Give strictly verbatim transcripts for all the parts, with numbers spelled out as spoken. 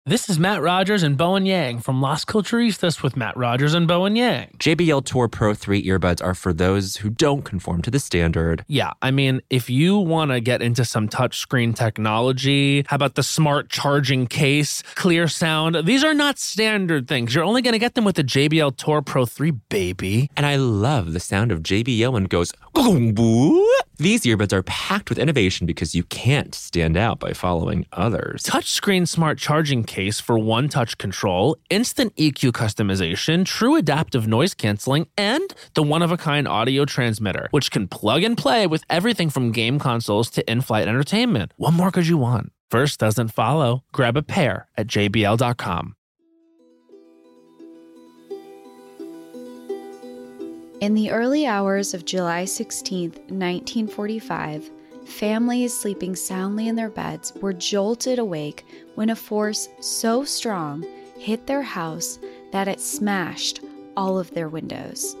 This is Matt Rogers and Bowen Yang from Las Culturistas with Matt Rogers and Bowen Yang. J B L Tour Pro three earbuds are for those who don't conform to the standard. Yeah, I mean, if you want to get into some touchscreen technology, how about the smart charging case, clear sound? These are not standard things. You're only going to get them with the J B L Tour Pro three, baby. And I love the sound of J B L when it goes, "Gong-boo." These earbuds are packed with innovation because you can't stand out by following others. Touchscreen smart charging case for one-touch control, instant E Q customization, true adaptive noise canceling, and the one-of-a-kind audio transmitter, which can plug and play with everything from game consoles to in-flight entertainment. What more could you want? First doesn't follow. Grab a pair at J B L dot com. In the early hours of July sixteenth, nineteen forty-five, families sleeping soundly in their beds were jolted awake when a force so strong hit their house that it smashed all of their windows.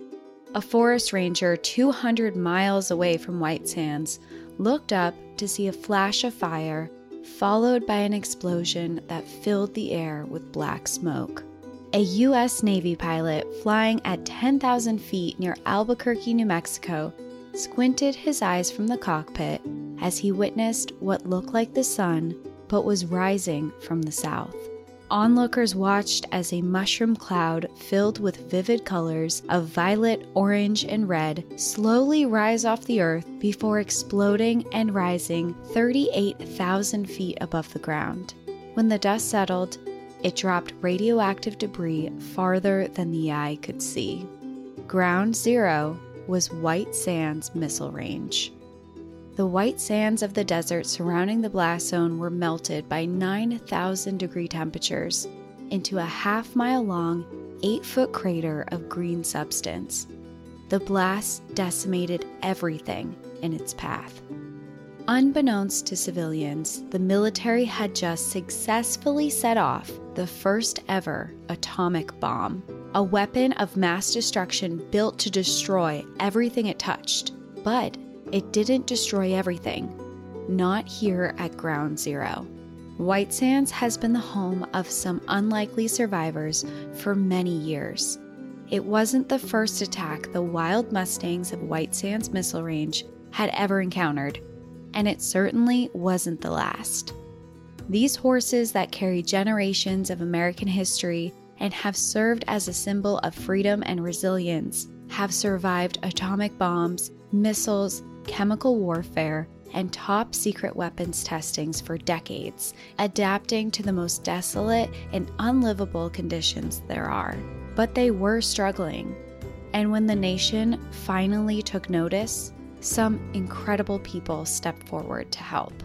A forest ranger two hundred miles away from White Sands looked up to see a flash of fire, followed by an explosion that filled the air with black smoke. A U S Navy pilot flying at ten thousand feet near Albuquerque, New Mexico, squinted his eyes from the cockpit as he witnessed what looked like the sun but was rising from the south. Onlookers watched as a mushroom cloud filled with vivid colors of violet, orange, and red slowly rise off the earth before exploding and rising thirty-eight thousand feet above the ground. When the dust settled, it dropped radioactive debris farther than the eye could see. Ground Zero was White Sands Missile Range. The white sands of the desert surrounding the blast zone were melted by nine thousand degree temperatures into a half-mile-long, eight-foot crater of green substance. The blast decimated everything in its path. Unbeknownst to civilians, the military had just successfully set off the first ever atomic bomb, a weapon of mass destruction built to destroy everything it touched. But it didn't destroy everything, not here at Ground Zero. White Sands has been the home of some unlikely survivors for many years. It wasn't the first attack the wild Mustangs of White Sands Missile Range had ever encountered, and it certainly wasn't the last. These horses that carry generations of American history and have served as a symbol of freedom and resilience have survived atomic bombs, missiles, chemical warfare, and top secret weapons testings for decades, adapting to the most desolate and unlivable conditions there are. But they were struggling, and when the nation finally took notice, some incredible people stepped forward to help.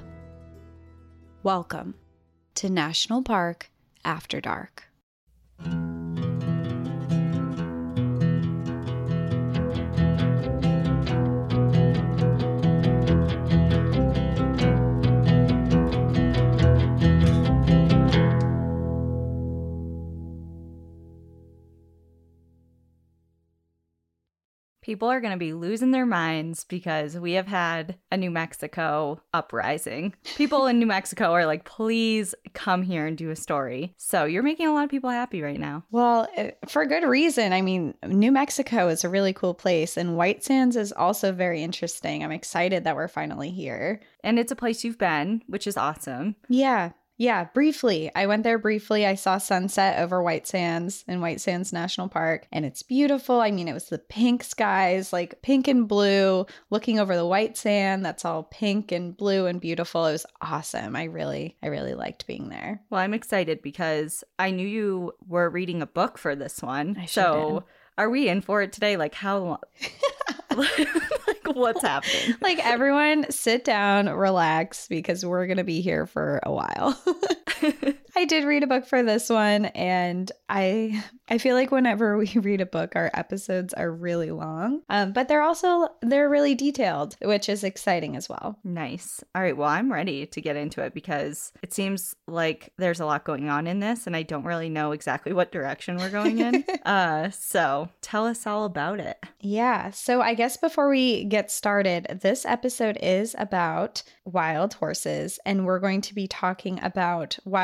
Welcome to National Park After Dark. People are going to be losing their minds because we have had a New Mexico uprising. People in New Mexico are like, please come here and do a story. So you're making a lot of people happy right now. Well, for good reason. I mean, New Mexico is a really cool place, and White Sands is also very interesting. I'm excited that we're finally here. And it's a place you've been, which is awesome. Yeah. Yeah, briefly. I went there briefly. I saw sunset over White Sands in White Sands National Park, and it's beautiful. I mean, it was the pink skies, like pink and blue, looking over the white sand. That's all pink and blue and beautiful. It was awesome. I really, I really liked being there. Well, I'm excited because I knew you were reading a book for this one. I sure so did. Are we in for it today? Like how long? Like what's happening? Like everyone sit down, relax, because we're going to be here for a while. I did read a book for this one, and I I feel like whenever we read a book, our episodes are really long, um, but they're also, they're really detailed, which is exciting as well. Nice. All right. Well, I'm ready to get into it because it seems like there's a lot going on in this, and I don't really know exactly what direction we're going in. uh, so tell us all about it. Yeah. So I guess before we get started, this episode is about wild horses, and we're going to be talking about wild horse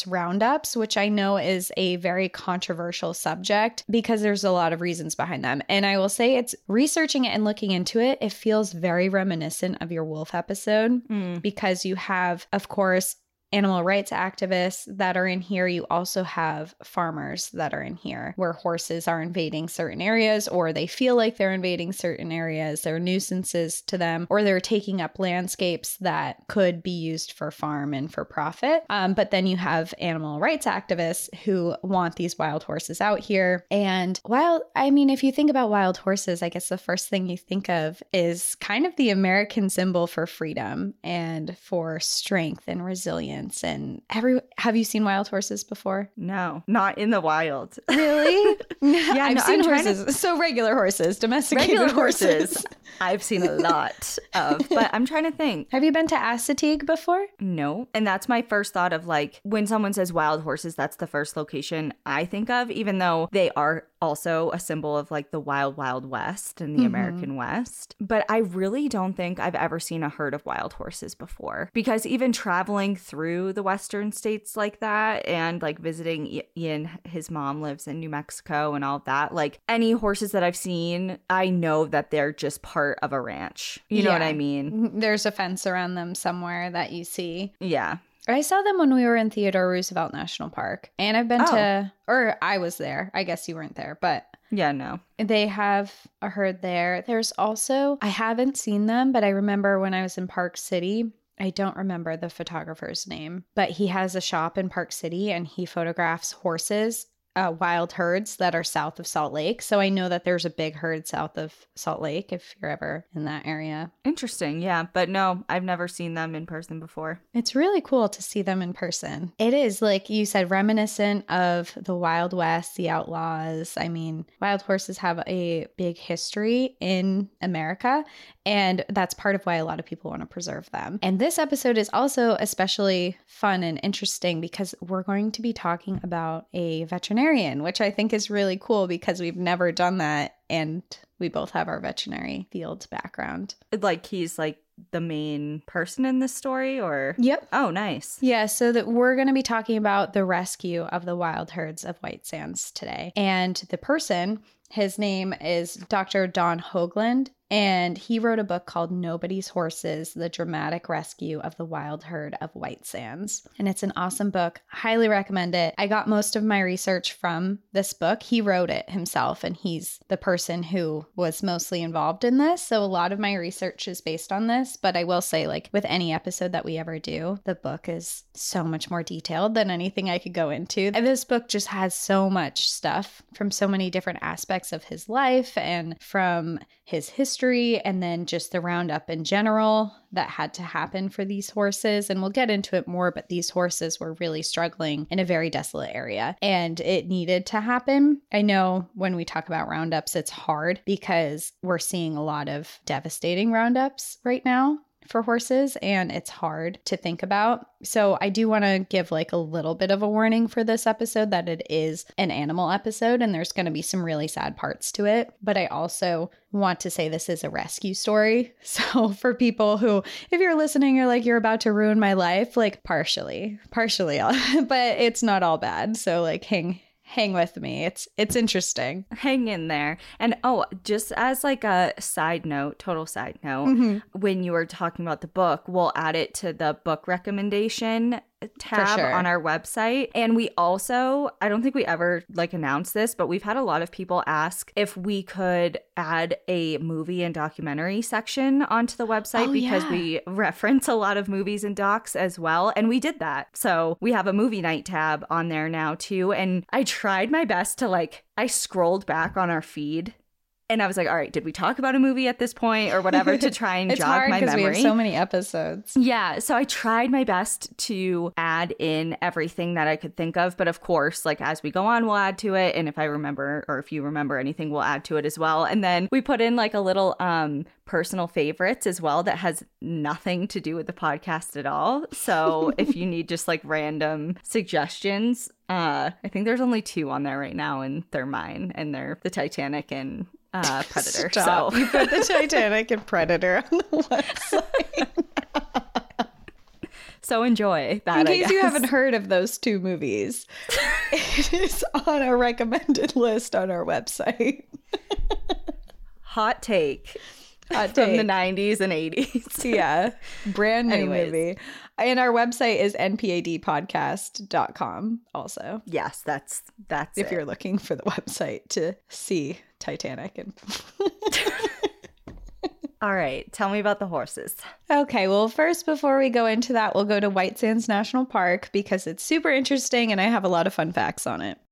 roundups, which I know is a very controversial subject because there's a lot of reasons behind them. And I will say it's researching it and looking into it, it feels very reminiscent of your wolf episode Mm. because you have, of course, animal rights activists that are in here. You also have farmers that are in here where horses are invading certain areas, or they feel like they're invading certain areas. They're nuisances to them, or they're taking up landscapes that could be used for farm and for profit. Um, but then you have animal rights activists who want these wild horses out here. And wild, I mean, if you think about wild horses, I guess the first thing you think of is kind of the American symbol for freedom and for strength and resilience. And every have you seen wild horses before? No, not in the wild. Really? Yeah, I've no, seen I'm trying horses. to- So regular horses, domesticated Regular horses. horses. I've seen a lot of, but I'm trying to think. Have you been to Assateague before? No. And that's my first thought of like when someone says wild horses, that's the first location I think of, even though they are also a symbol of like the wild, wild west and the Mhm. American West. But I really don't think I've ever seen a herd of wild horses before, because even traveling through the western states like that and like visiting I- Ian, his mom lives in New Mexico and all of that, like any horses that I've seen, I know that they're just part of a ranch. You know what Yeah. I mean? There's a fence around them somewhere that you see. Yeah. I saw them when we were in Theodore Roosevelt National Park. And I've been Oh. to, or I was there. I guess you weren't there, but Yeah, no. they have a herd there. There's also, I haven't seen them, but I remember when I was in Park City, I don't remember the photographer's name, but he has a shop in Park City and he photographs horses, uh, wild herds that are south of Salt Lake. So I know that there's a big herd south of Salt Lake if you're ever in that area. Interesting. Yeah. But no, I've never seen them in person before. It's really cool to see them in person. It is, like you said, reminiscent of the Wild West, the outlaws. I mean, wild horses have a big history in America, and that's part of why a lot of people want to preserve them. And this episode is also especially fun and interesting because we're going to be talking about a veterinarian, which I think is really cool because we've never done that, and we both have our veterinary field background. Like he's like the main person in this story, or? Yep. Oh, nice. Yeah, so that we're going to be talking about the rescue of the wild herds of White Sands today. And the person, his name is Doctor Don Hoagland, and he wrote a book called Nobody's Horses, The Dramatic Rescue of the Wild Herd of White Sands. And it's an awesome book. Highly recommend it. I got most of my research from this book. He wrote it himself, and he's the person who was mostly involved in this. So a lot of my research is based on this. But I will say, like with any episode that we ever do, the book is so much more detailed than anything I could go into. And this book just has so much stuff from so many different aspects of his life and from his history, and then just the roundup in general that had to happen for these horses. And we'll get into it more, but these horses were really struggling in a very desolate area and it needed to happen. I know when we talk about roundups, it's hard because we're seeing a lot of devastating roundups right now for horses, and it's hard to think about. So I do want to give like a little bit of a warning for this episode that it is an animal episode and there's going to be some really sad parts to it. But I also want to say this is a rescue story. So for people who, if you're listening, you're like, you're about to ruin my life, like partially, partially, but it's not all bad. So like hang Hang with me. It's it's interesting. Hang in there. And oh, just as like a side note, total side note, Mm-hmm. when you were talking about the book, we'll add it to the book recommendation tab sure. on our website. And we also, I don't think we ever like announced this, but we've had a lot of people ask if we could add a movie and documentary section onto the website Oh, because yeah. we reference a lot of movies and docs as well. And we did that. So we have a movie night tab on there now too. And I tried my best to like, I scrolled back on our feed and I was like, all right, did we talk about a movie at this point or whatever to try and It's jog hard my because we memory? have so many episodes. Yeah, so I tried my best to add in everything that I could think of. But of course, like as we go on, we'll add to it. And if I remember or if you remember anything, we'll add to it as well. And then we put in like a little um personal favorites as well that has nothing to do with the podcast at all. So if you need just like random suggestions, uh, I think there's only two on there right now and they're mine and they're the Titanic and uh, Predator. Stop. So You put the Titanic and Predator on the website. So enjoy that. In I case guess. you haven't heard of those two movies, it is on our recommended list on our website. Hot take. Hot From take. the nineties and eighties. Yeah. Brand new Anyways. movie. And our website is n p a d podcast dot com also. Yes, that's that's If it. you're looking for the website to see Titanic. And All right, tell me about the horses. Okay, well, first, before we go into that, we'll go to White Sands National Park because it's super interesting and I have a lot of fun facts on it.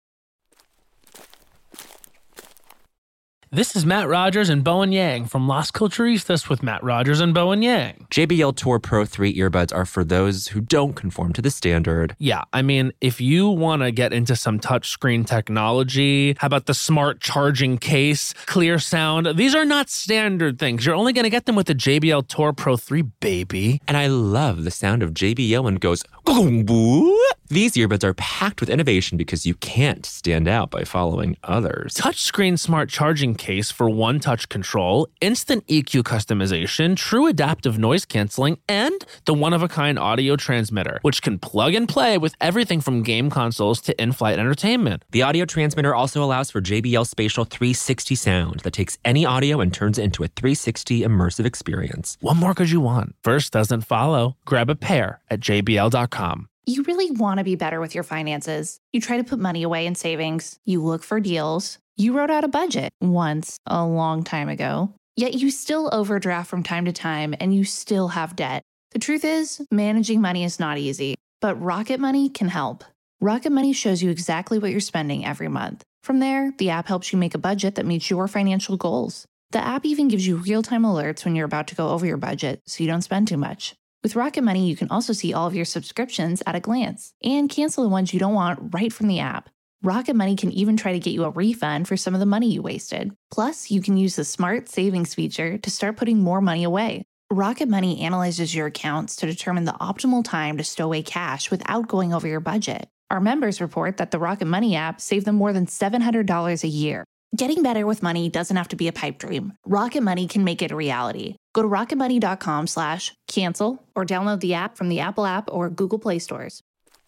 This is Matt Rogers and Bowen Yang from Las Culturistas with Matt Rogers and Bowen Yang. J B L Tour Pro three earbuds are for those who don't conform to the standard. Yeah, I mean, if you want to get into some touchscreen technology, how about the smart charging case, clear sound? These are not standard things. You're only going to get them with the J B L Tour Pro three, baby. And I love the sound of J B L when it goes "Gong-boo." These earbuds are packed with innovation because you can't stand out by following others. Touchscreen smart charging case for one-touch control, instant E Q customization, true adaptive noise canceling, and the one-of-a-kind audio transmitter, which can plug and play with everything from game consoles to in-flight entertainment. The audio transmitter also allows for J B L Spatial three sixty sound that takes any audio and turns it into a three sixty immersive experience. What more could you want? First doesn't follow. Grab a pair at j b l dot com. You really want to be better with your finances. You try to put money away in savings. You look for deals. You wrote out a budget once a long time ago. Yet you still overdraft from time to time and you still have debt. The truth is, managing money is not easy, but Rocket Money can help. Rocket Money shows you exactly what you're spending every month. From there, the app helps you make a budget that meets your financial goals. The app even gives you real-time alerts when you're about to go over your budget so you don't spend too much. With Rocket Money, you can also see all of your subscriptions at a glance and cancel the ones you don't want right from the app. Rocket Money can even try to get you a refund for some of the money you wasted. Plus, you can use the Smart Savings feature to start putting more money away. Rocket Money analyzes your accounts to determine the optimal time to stow away cash without going over your budget. Our members report that the Rocket Money app saved them more than seven hundred dollars a year. Getting better with money doesn't have to be a pipe dream. Rocket Money can make it a reality. Go to rocketmoney.com slash cancel or download the app from the Apple app or Google Play stores.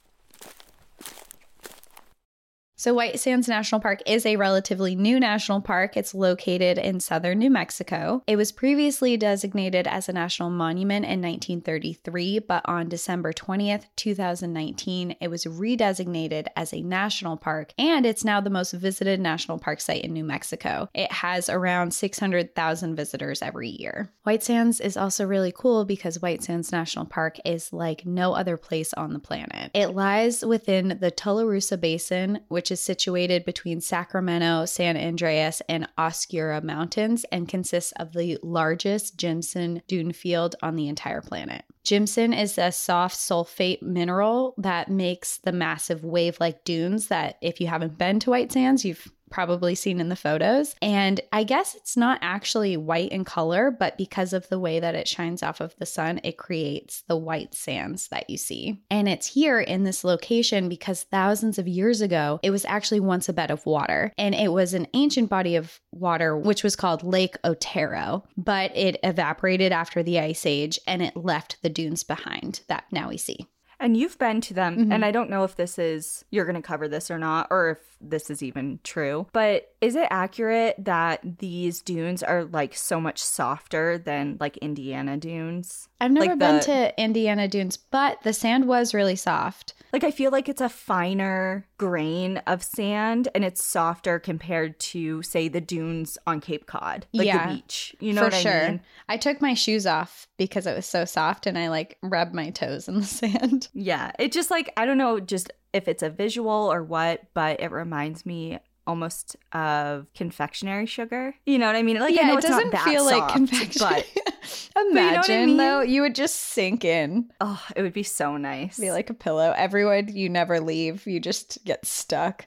So White Sands National Park is a relatively new national park. It's located in southern New Mexico. It was previously designated as a national monument in nineteen thirty-three, but on December twentieth, two thousand nineteen, it was redesignated as a national park, and it's now the most visited national park site in New Mexico. It has around six hundred thousand visitors every year. White Sands is also really cool because White Sands National Park is like no other place on the planet. It lies within the Tularosa Basin, which is situated between Sacramento, San Andreas, and Osceola Mountains and consists of the largest gypsum dune field on the entire planet. Gypsum is a soft sulfate mineral that makes the massive wave-like dunes that, if you haven't been to White Sands, you've probably seen in the photos. And I guess it's not actually white in color, but because of the way that it shines off of the sun, it creates the white sands that you see. And it's here in this location because thousands of years ago, it was actually once a bed of water. And it was an ancient body of water, which was called Lake Otero, but it evaporated after the Ice Age and it left the dunes behind that now we see. And you've been to them, Mm-hmm. and I don't know if this is, you're going to cover this or not, or if this is even true, but is it accurate that these dunes are like so much softer than like Indiana dunes? I've never Like been the- to Indiana dunes, but the sand was really soft. Like, I feel like it's a finer grain of sand and it's softer compared to, say, the dunes on Cape Cod, like Yeah, the beach. You know For what sure. I mean? I took my shoes off because it was so soft and I like rubbed my toes in the sand. Yeah. It just like, I don't know just if it's a visual or what, but it reminds me almost of confectionery sugar. You know what I mean? Like, I know it it's doesn't not that feel like soft, confection. but Imagine know what I mean? though, you would just sink in. oh, it would be so nice. Be like a pillow. Everyone, you never leave. You just get stuck.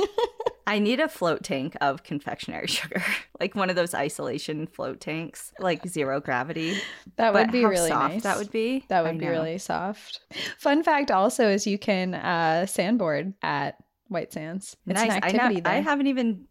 I need a float tank of confectionery sugar, like one of those isolation float tanks, like zero gravity. That But would be how really soft nice. that would be. That I would be know. really soft. Fun fact also is you can uh, sandboard at White Sands. It's nice. an I, activity not, there. I haven't even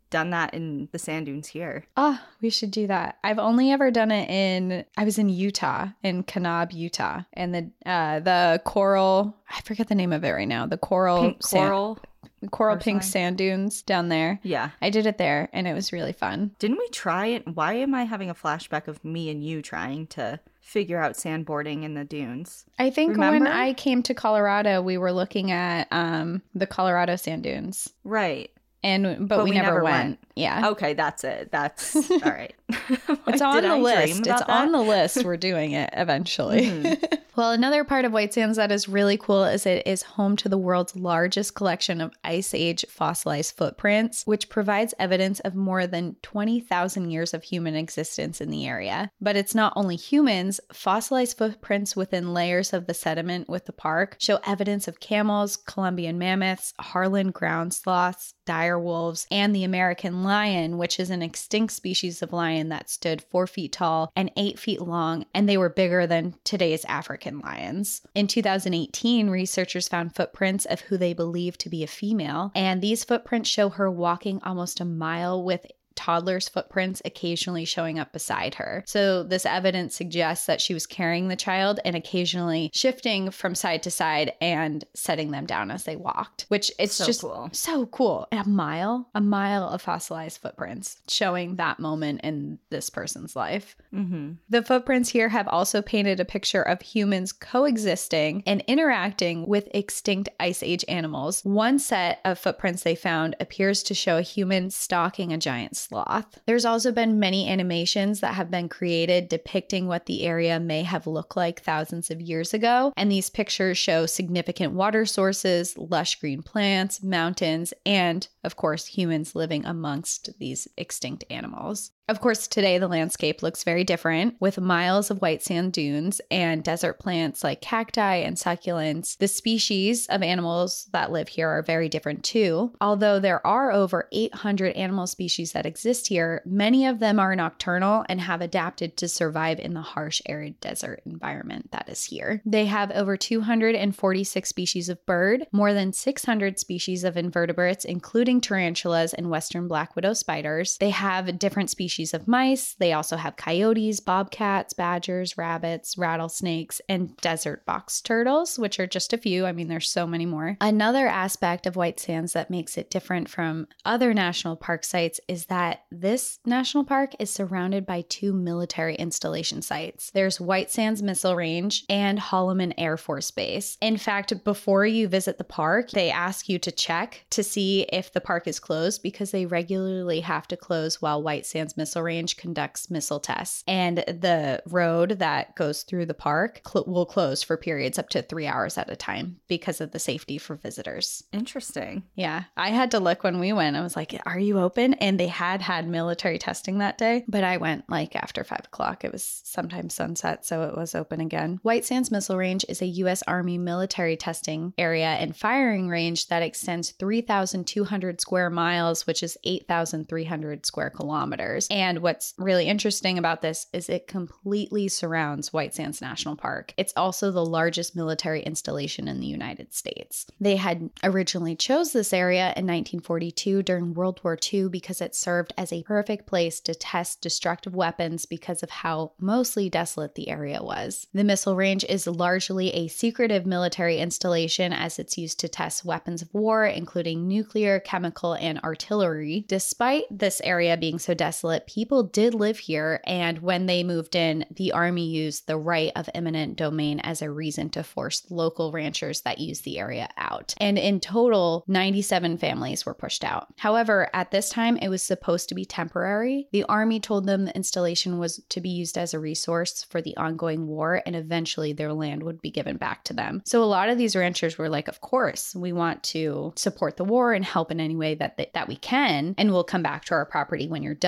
done that in the sand dunes here. Oh, we should do that. I've only ever done it in, I was in Utah, in Kanab, Utah. And the uh, the coral, I forget the name of it right now. The coral. Pink sand, coral. Coral pink line. sand dunes down there. Yeah. I did it there and it was really fun. Didn't we try it? Why am I having a flashback of me and you trying to figure out sandboarding in the dunes? I think Remember? when I came to Colorado, we were looking at um, the Colorado sand dunes. Right. And but, But we, we never, never went. went. Yeah. Okay, that's it. That's all right. It's on Did the I dream list. It's about on that? the list. We're doing it eventually. Mhm. Well, another part of White Sands that is really cool is it is home to the world's largest collection of Ice Age fossilized footprints, which provides evidence of more than twenty thousand years of human existence in the area. But it's not only humans. Fossilized footprints within layers of the sediment with the park show evidence of camels, Columbian mammoths, Harlan ground sloths, dire wolves, and the American lion, which is an extinct species of lion that stood four feet tall and eight feet long, and they were bigger than today's African lions. In two thousand eighteen, researchers found footprints of who they believe to be a female, and these footprints show her walking almost a mile with toddler's footprints occasionally showing up beside her. So this evidence suggests that she was carrying the child and occasionally shifting from side to side and setting them down as they walked, which it's So just cool. so cool. A mile, a mile of fossilized footprints showing that moment in this person's life. Mm-hmm. The footprints here have also painted a picture of humans coexisting and interacting with extinct Ice Age animals. One set of footprints they found appears to show a human stalking a giant sloth. There's also been many animations that have been created depicting what the area may have looked like thousands of years ago, and these pictures show significant water sources, lush green plants, mountains, and, of course, humans living amongst these extinct animals. Of course, today the landscape looks very different with miles of white sand dunes and desert plants like cacti and succulents. The species of animals that live here are very different too. Although there are over eight hundred animal species that exist here, many of them are nocturnal and have adapted to survive in the harsh, arid desert environment that is here. They have over two hundred forty-six species of bird, more than six hundred species of invertebrates, including tarantulas and western black widow spiders. They have different species of mice. They also have coyotes, bobcats, badgers, rabbits, rattlesnakes, and desert box turtles, which are just a few. I mean, there's so many more. Another aspect of White Sands that makes it different from other national park sites is that this national park is surrounded by two military installation sites. There's White Sands Missile Range and Holloman Air Force Base. In fact, before you visit the park, they ask you to check to see if the park is closed because they regularly have to close while White Sands Missile Range conducts missile tests. And the road that goes through the park cl- will close for periods up to three hours at a time because of the safety for visitors. Interesting. Yeah, I had to look when we went. I was like, are you open? And they had had military testing that day, but I went like after five o'clock. It was sometimes sunset, so it was open again. White Sands Missile Range is a U S Army military testing area and firing range that extends three thousand two hundred square miles, which is eight thousand three hundred square kilometers. And what's really interesting about this is it completely surrounds White Sands National Park. It's also the largest military installation in the United States. They had originally chose this area in nineteen forty-two during World War Two because it served as a perfect place to test destructive weapons because of how mostly desolate the area was. The missile range is largely a secretive military installation as it's used to test weapons of war, including nuclear, chemical, and artillery. Despite this area being so desolate, people did live here, and when they moved in, the Army used the right of eminent domain as a reason to force local ranchers that used the area out. And in total, ninety-seven families were pushed out. However, at this time, it was supposed to be temporary. The Army told them the installation was to be used as a resource for the ongoing war, and eventually their land would be given back to them. So a lot of these ranchers were like, of course, we want to support the war and help in any way that, that, that we can, and we'll come back to our property when you're done.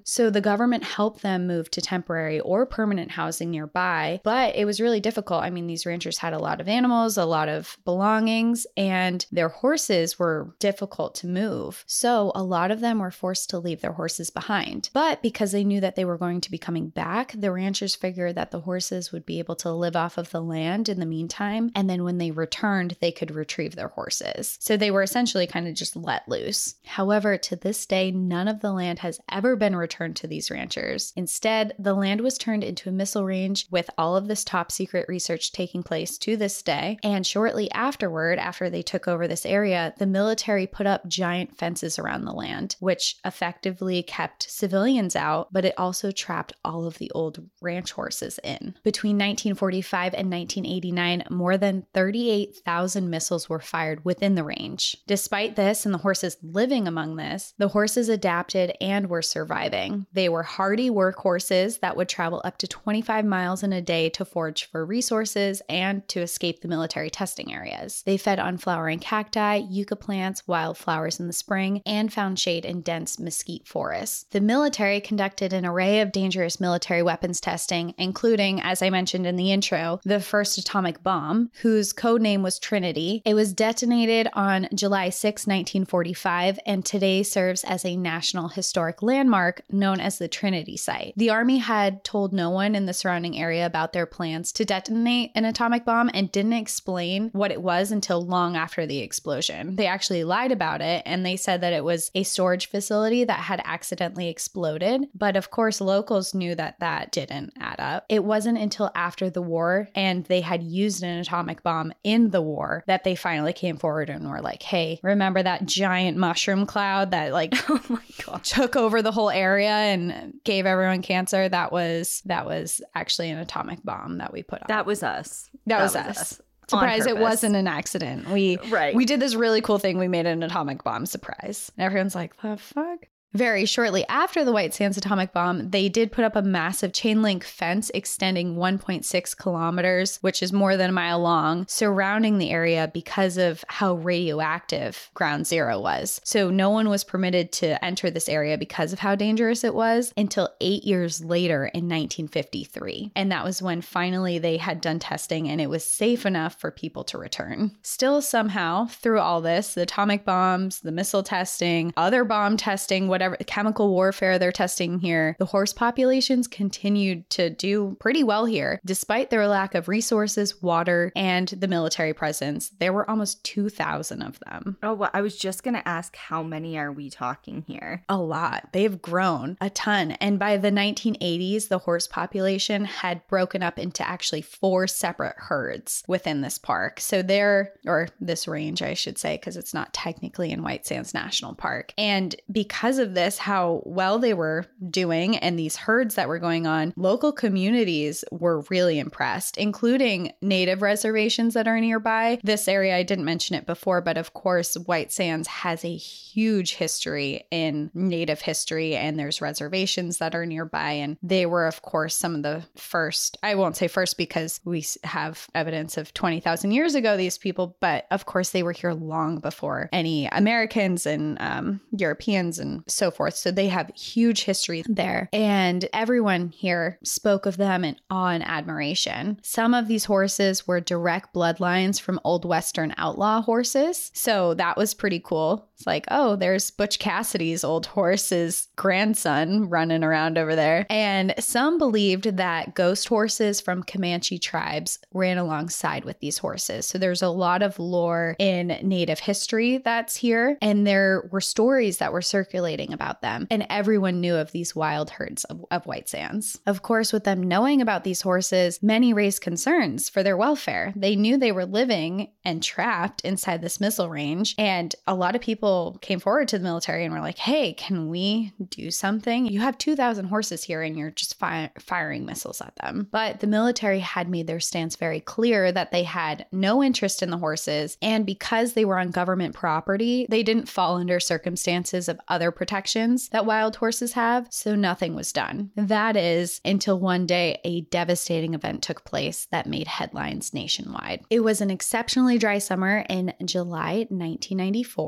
So the government helped them move to temporary or permanent housing nearby, but it was really difficult. I mean, these ranchers had a lot of animals, a lot of belongings, and their horses were difficult to move. So a lot of them were forced to leave their horses behind. But because they knew that they were going to be coming back, the ranchers figured that the horses would be able to live off of the land in the meantime. And then when they returned, they could retrieve their horses. So they were essentially kind of just let loose. However, to this day, none of the land has ever been returned to these ranchers. Instead, the land was turned into a missile range with all of this top secret research taking place to this day. And shortly afterward, after they took over this area, the military put up giant fences around the land, which effectively kept civilians out, but it also trapped all of the old ranch horses in. Between nineteen forty-five and nineteen eighty-nine, more than thirty-eight thousand missiles were fired within the range. Despite this and the horses living among this, the horses adapted and were surviving. They were hardy workhorses that would travel up to twenty-five miles in a day to forage for resources and to escape the military testing areas. They fed on flowering cacti, yucca plants, wildflowers in the spring, and found shade in dense mesquite forests. The military conducted an array of dangerous military weapons testing, including, as I mentioned in the intro, the first atomic bomb, whose code name was Trinity. It was detonated on July sixth, nineteen forty-five, and today serves as a National Historic Landmark known as the Trinity Site. The Army had told no one in the surrounding area about their plans to detonate an atomic bomb and didn't explain what it was until long after the explosion. They actually lied about it, and they said that it was a storage facility that had accidentally exploded. But of course, locals knew that that didn't add up. It wasn't until after the war and they had used an atomic bomb in the war that they finally came forward and were like, hey, remember that giant mushroom cloud that like Oh my God. took over the whole area and gave everyone cancer? That was that was actually an atomic bomb that we put on. That was us. That, was, us. Surprise, it wasn't an accident. We Right. we did this really cool thing. We made an atomic bomb surprise. And everyone's like, the fuck? Very shortly after the White Sands atomic bomb, they did put up a massive chain link fence extending one point six kilometers, which is more than a mile long, surrounding the area because of how radioactive Ground Zero was. So no one was permitted to enter this area because of how dangerous it was until eight years later in nineteen fifty-three. And that was when finally they had done testing and it was safe enough for people to return. Still, somehow, through all this, the atomic bombs, the missile testing, other bomb testing, whatever, chemical warfare they're testing here, the horse populations continued to do pretty well here. Despite their lack of resources, water, and the military presence, there were almost two thousand of them. Oh, well, I was just going to ask, how many are we talking here? A lot. They've grown a ton. And by the nineteen eighties, the horse population had broken up into actually four separate herds within this park. So they're, or this range, I should say, because it's not technically in White Sands National Park. And because of this, how well they were doing and these herds that were going on, local communities were really impressed, including native reservations that are nearby. This area, I didn't mention it before, but of course, White Sands has a huge history in native history, and there's reservations that are nearby. And they were, of course, some of the first, I won't say first because we have evidence of twenty thousand years ago, these people, but of course, they were here long before any Americans and um, Europeans and so forth. So they have huge history there. And everyone here spoke of them in awe and admiration. Some of these horses were direct bloodlines from old Western outlaw horses. So that was pretty cool. It's like, oh, there's Butch Cassidy's old horse's grandson running around over there. And some believed that ghost horses from Comanche tribes ran alongside with these horses. So there's a lot of lore in Native history that's here. And there were stories that were circulating about them. And everyone knew of these wild herds of, of White Sands. Of course, with them knowing about these horses, many raised concerns for their welfare. They knew they were living and trapped inside this missile range. And a lot of people came forward to the military and were like, hey, can we do something? You have two thousand horses here and you're just fi- firing missiles at them. But the military had made their stance very clear that they had no interest in the horses. And because they were on government property, they didn't fall under circumstances of other protections that wild horses have. So nothing was done. That is until one day a devastating event took place that made headlines nationwide. It was an exceptionally dry summer in July nineteen ninety-four. The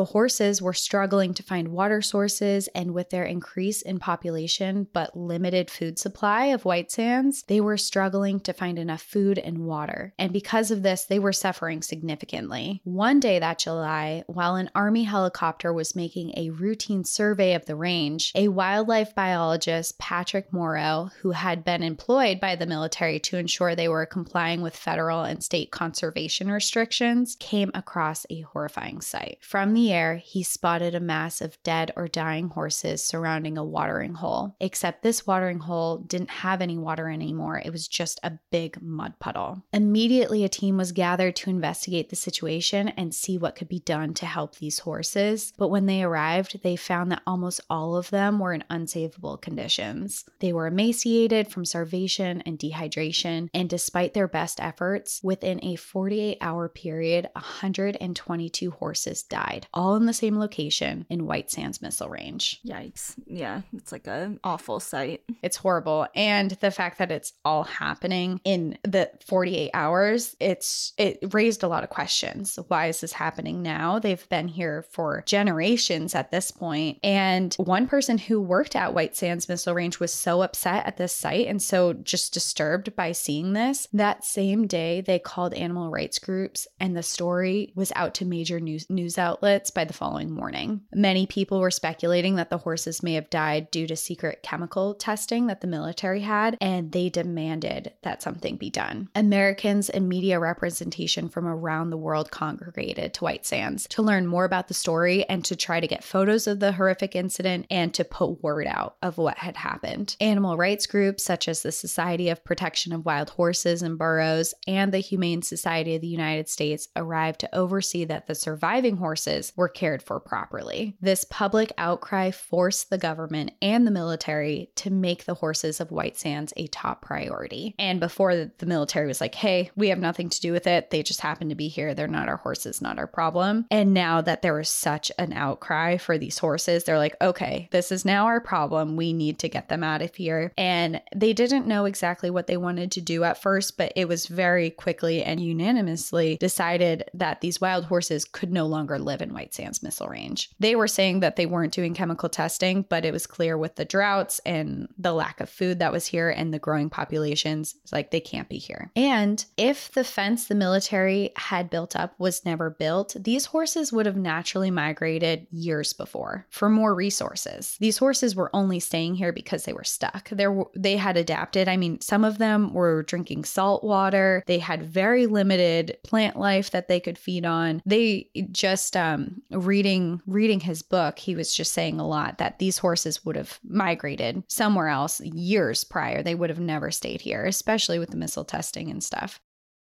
The horses were struggling to find water sources, and with their increase in population but limited food supply of White Sands, they were struggling to find enough food and water. And because of this, they were suffering significantly. One day that July, while an Army helicopter was making a routine survey of the range, a wildlife biologist, Patrick Morrow, who had been employed by the military to ensure they were complying with federal and state conservation restrictions, came across a horrifying sight. From the air, he spotted a mass of dead or dying horses surrounding a watering hole, except this watering hole didn't have any water anymore. It was just a big mud puddle. Immediately, a team was gathered to investigate the situation and see what could be done to help these horses. But when they arrived, they found that almost all of them were in unsavable conditions. They were emaciated from starvation and dehydration, and despite their best efforts, within a forty-eight hour period, one hundred twenty-two horses died, all in the same location in White Sands Missile Range. Yikes. Yeah, it's like an awful sight. It's horrible. And the fact that it's all happening in the forty-eight hours, it's it raised a lot of questions. Why is this happening now? They've been here for generations at this point. And one person who worked at White Sands Missile Range was so upset at this site and so just disturbed by seeing this. That same day, they called animal rights groups, and the story was out to major news, news outlets by the following morning. Many people were speculating that the horses may have died due to secret chemical testing that the military had, and they demanded that something be done. Americans and media representation from around the world congregated to White Sands to learn more about the story and to try to get photos of the horrific incident and to put word out of what had happened. Animal rights groups such as the Society of Protection of Wild Horses and Burros and the Humane Society of the United States arrived to oversee that the surviving horses were cared for properly. This public outcry forced the government and the military to make the horses of White Sands a top priority. And before the military was like, hey, we have nothing to do with it. They just happen to be here. They're not our horses, not our problem. And now that there was such an outcry for these horses, they're like, okay, this is now our problem. We need to get them out of here. And they didn't know exactly what they wanted to do at first, but it was very quickly and unanimously decided that these wild horses could no longer live in White Sands Missile Range. They were saying that they weren't doing chemical testing, but it was clear with the droughts and the lack of food that was here and the growing populations, it's like they can't be here. And if the fence the military had built up was never built, these horses would have naturally migrated years before for more resources. These horses were only staying here because they were stuck. There, they had adapted. I mean, some of them were drinking salt water. They had very limited plant life that they could feed on. They just um, reading reading his book, he was just saying a lot that these horses would have migrated somewhere else years prior. They would have never stayed here, especially with the missile testing and stuff.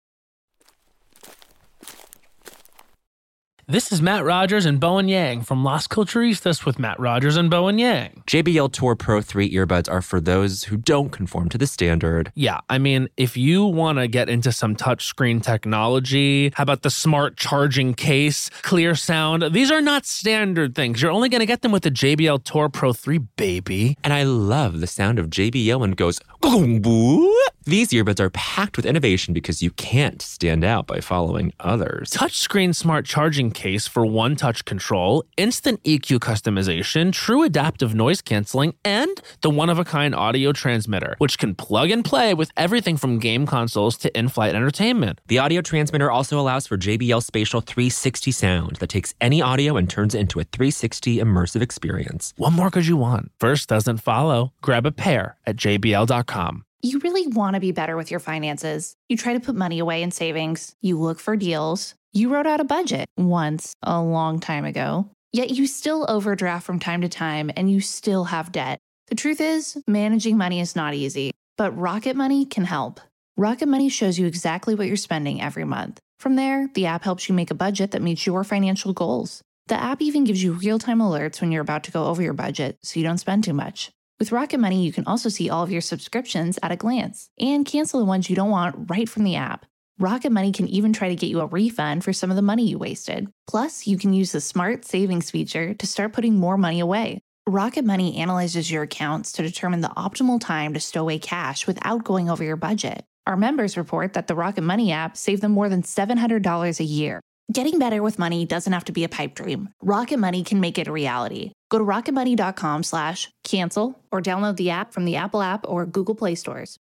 This is Matt Rogers and Bowen Yang from Las Culturistas with Matt Rogers and Bowen Yang. J B L Tour Pro three earbuds are for those who don't conform to the standard. Yeah, I mean, if you want to get into some touchscreen technology, how about the smart charging case, clear sound? These are not standard things. You're only going to get them with the J B L Tour Pro three, baby. And I love the sound of J B L when it goes, "Gong-boo." These earbuds are packed with innovation because you can't stand out by following others. Touchscreen smart charging case for one-touch control, instant E Q customization, true adaptive noise canceling, and the one-of-a-kind audio transmitter, which can plug and play with everything from game consoles to in-flight entertainment. The audio transmitter also allows for J B L Spatial three sixty sound that takes any audio and turns it into a three sixty immersive experience. What more could you want? First doesn't follow. Grab a pair at J B L dot com. You really want to be better with your finances. You try to put money away in savings. You look for deals. You wrote out a budget once a long time ago. Yet you still overdraft from time to time and you still have debt. The truth is, managing money is not easy, but Rocket Money can help. Rocket Money shows you exactly what you're spending every month. From there, the app helps you make a budget that meets your financial goals. The app even gives you real-time alerts when you're about to go over your budget so you don't spend too much. With Rocket Money, you can also see all of your subscriptions at a glance and cancel the ones you don't want right from the app. Rocket Money can even try to get you a refund for some of the money you wasted. Plus, you can use the Smart Savings feature to start putting more money away. Rocket Money analyzes your accounts to determine the optimal time to stow away cash without going over your budget. Our members report that the Rocket Money app saved them more than seven hundred dollars a year. Getting better with money doesn't have to be a pipe dream. Rocket Money can make it a reality. Go to rocketmoney.com slash cancel or download the app from the Apple app or Google Play stores.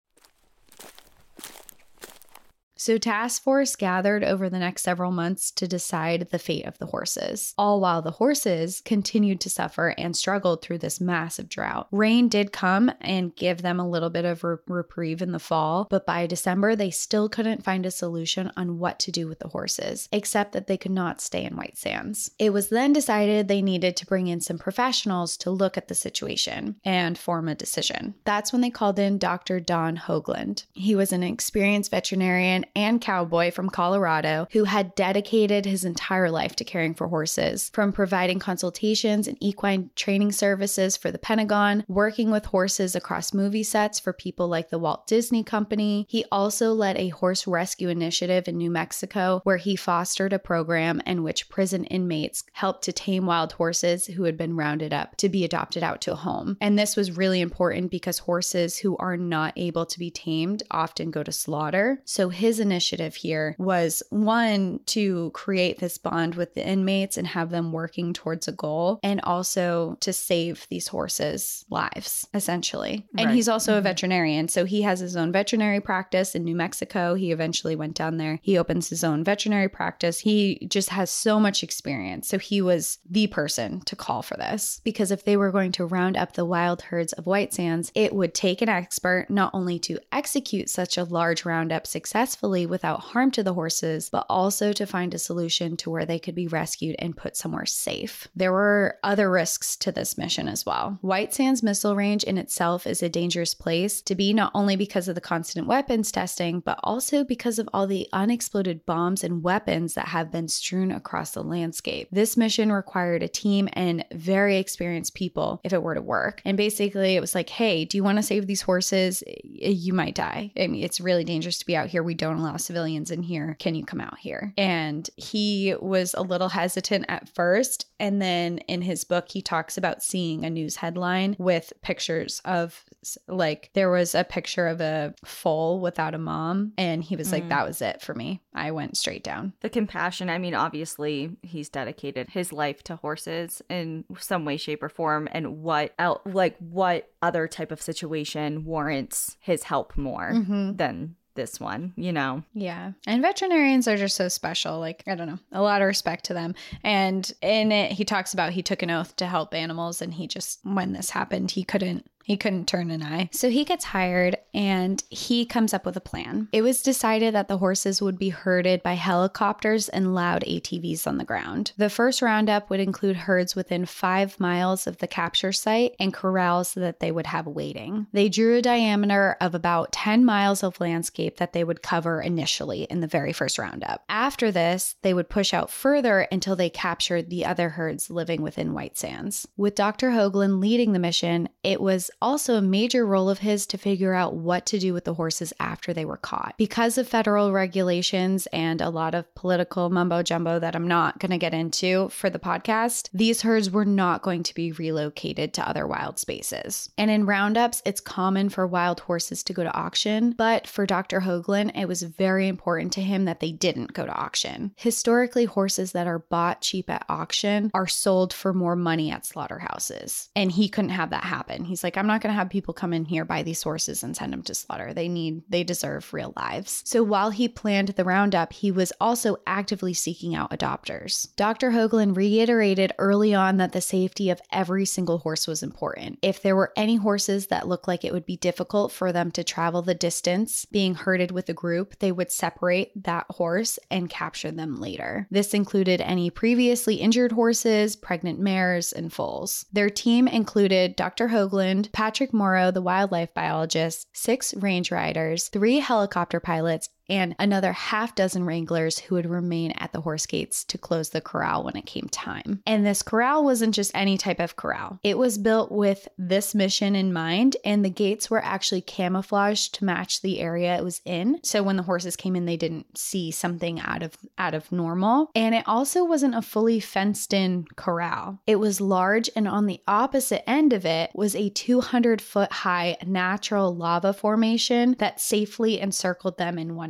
So Task Force gathered over the next several months to decide the fate of the horses, all while the horses continued to suffer and struggled through this massive drought. Rain did come and give them a little bit of re- reprieve in the fall, but by December, they still couldn't find a solution on what to do with the horses, except that they could not stay in White Sands. It was then decided they needed to bring in some professionals to look at the situation and form a decision. That's when they called in Doctor Don Hoagland. He was an experienced veterinarian and cowboy from Colorado who had dedicated his entire life to caring for horses, from providing consultations and equine training services for the Pentagon, working with horses across movie sets for people like the Walt Disney Company. He also led a horse rescue initiative in New Mexico where he fostered a program in which prison inmates helped to tame wild horses who had been rounded up to be adopted out to a home. And this was really important because horses who are not able to be tamed often go to slaughter. So his initiative here was, one, to create this bond with the inmates and have them working towards a goal, and also to save these horses' lives, essentially. And Right. he's also a veterinarian, so he has his own veterinary practice in New Mexico. He eventually went down there. He opens his own veterinary practice. He just has so much experience. So he was the person to call for this, because if they were going to round up the wild herds of White Sands, it would take an expert not only to execute such a large roundup successfully without harm to the horses, but also to find a solution to where they could be rescued and put somewhere safe. There were other risks to this mission as well. White Sands Missile Range in itself is a dangerous place to be, not only because of the constant weapons testing, but also because of all the unexploded bombs and weapons that have been strewn across the landscape. This mission required a team and very experienced people if it were to work. And basically it was like, hey, do you want to save these horses? You might die. I mean, it's really dangerous to be out here. We don't allow civilians in here. Can you come out here? And he was a little hesitant at first. And then in his book, he talks about seeing a news headline with pictures of, like, there was a picture of a foal without a mom. And he was Mm. like, that was it for me. I went straight down. The compassion, I mean, obviously he's dedicated his life to horses in some way, shape, or form. And what el- like what other type of situation warrants his help more Mm-hmm. than this one, you know? Yeah. And veterinarians are just so special. Like, I don't know, a lot of respect to them. And in it, he talks about he took an oath to help animals, and he just, when this happened, he couldn't He couldn't turn an eye. So he gets hired and he comes up with a plan. It was decided that the horses would be herded by helicopters and loud A T Vs on the ground. The first roundup would include herds within five miles of the capture site and corrals that they would have waiting. They drew a diameter of about ten miles of landscape that they would cover initially in the very first roundup. After this, they would push out further until they captured the other herds living within White Sands. With Doctor Hoagland leading the mission, it was also a major role of his to figure out what to do with the horses after they were caught. Because of federal regulations and a lot of political mumbo jumbo that I'm not going to get into for the podcast, these herds were not going to be relocated to other wild spaces. And in roundups, it's common for wild horses to go to auction, but for Doctor Hoagland, it was very important to him that they didn't go to auction. Historically, horses that are bought cheap at auction are sold for more money at slaughterhouses. And he couldn't have that happen. He's like, I'm not going to have people come in here, buy these horses and send them to slaughter. They need, they deserve real lives. So while he planned the roundup, he was also actively seeking out adopters. Doctor Hoagland reiterated early on that the safety of every single horse was important. If there were any horses that looked like it would be difficult for them to travel the distance being herded with a group, they would separate that horse and capture them later. This included any previously injured horses, pregnant mares, and foals. Their team included Doctor Hoagland, Patrick Morrow, the wildlife biologist, six range riders, three helicopter pilots, and another half dozen wranglers who would remain at the horse gates to close the corral when it came time. And this corral wasn't just any type of corral. It was built with this mission in mind, and the gates were actually camouflaged to match the area it was in. So when the horses came in, they didn't see something out of out of normal. And it also wasn't a fully fenced in corral. It was large, and on the opposite end of it was a two hundred foot high natural lava formation that safely encircled them in one